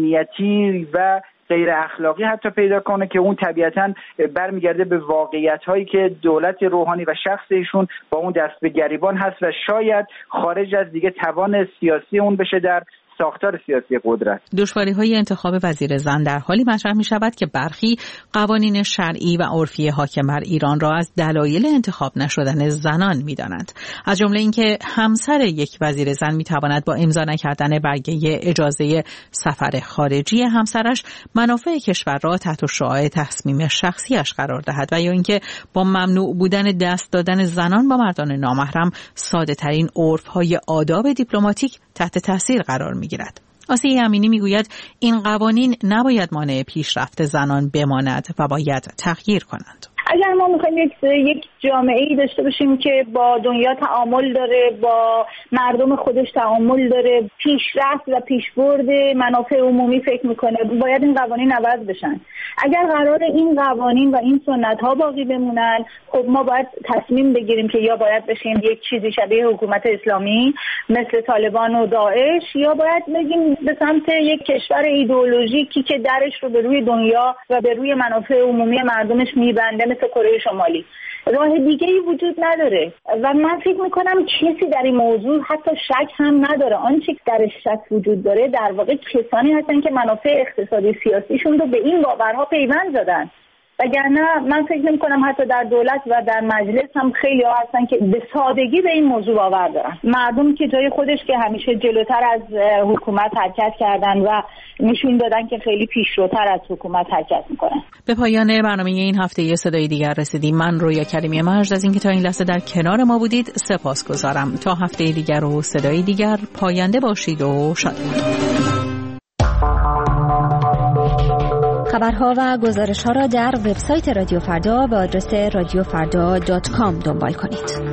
امنیتی و غیر اخلاقی حتی پیدا کنه که اون طبیعتاً برمیگرده به واقعیت‌هایی که دولت روحانی و شخص ایشون با اون دست به گریبان هست و شاید خارج از دیگه توان سیاسی اون بشه در ساختار سیاسی قدرت. دشواری‌های انتخاب وزیر زن در حالی مطرح می‌شود که برخی قوانین شرعی و عرفی حاکم بر ایران را از دلایل انتخاب نشدن زنان می‌دانند. از جمله اینکه همسر یک وزیر زن می‌تواند با امضا نکردن برگه اجازه سفر خارجی همسرش منافع کشور را تحت شعاع تصمیم شخصیش قرار دهد و یا اینکه با ممنوع بودن دست دادن زنان با مردان نامحرم ساده‌ترین عرف‌های آداب دیپلماتیک تحت تاثیر قرار می‌گیرد. آسیه امینی میگوید این قوانین نباید مانع پیشرفت زنان بماند و باید تغییر کنند. اگر ما میخوایم یک جامعه‌ای داشته باشیم که با دنیا تعامل داره، با مردم خودش تعامل داره، پیشرفت و پیشبرد منافع عمومی فکر میکنه، باید این قوانین عوض بشن. اگر قرار این قوانین و این سنت‌ها باقی بمونن، خب ما باید تصمیم بگیریم که یا باید بشیم یک چیزی شبیه حکومت اسلامی مثل طالبان و داعش، یا باید بگیم به سمت یک کشور ایدئولوژیکی که درش رو به روی دنیا و به روی منافع عمومی مردمش میبنده مثل کره شمالی. راه دیگه‌ای وجود نداره و من فکر میکنم کسی در این موضوع حتی شک هم نداره. آنچه درش شک وجود داره در واقع کسانی هستن که منافع اقتصادی سیاسیشون رو به این باورها پیوند زدن. وگرنه من فکر نمی‌کنم حتی در دولت و در مجلس هم خیلی ها هستن که به سادگی به این موضوع باور دارن. مردم که جای خودش که همیشه جلوتر از حکومت حرکت کردن و نشون دادن که خیلی پیشروتر از حکومت حرکت میکنن. به پایان برنامه این هفته یه صدای دیگر رسیدیم. من رویا کریمی مرج از اینکه تا این لحظه در کنار ما بودید سپاسگزارم. تا هفته دیگر و صدای دیگر پاینده باشید و شاد باشید. خبرها و گزارش‌ها را در وبسایت رادیو فردا با آدرس radiofrda.com دنبال کنید.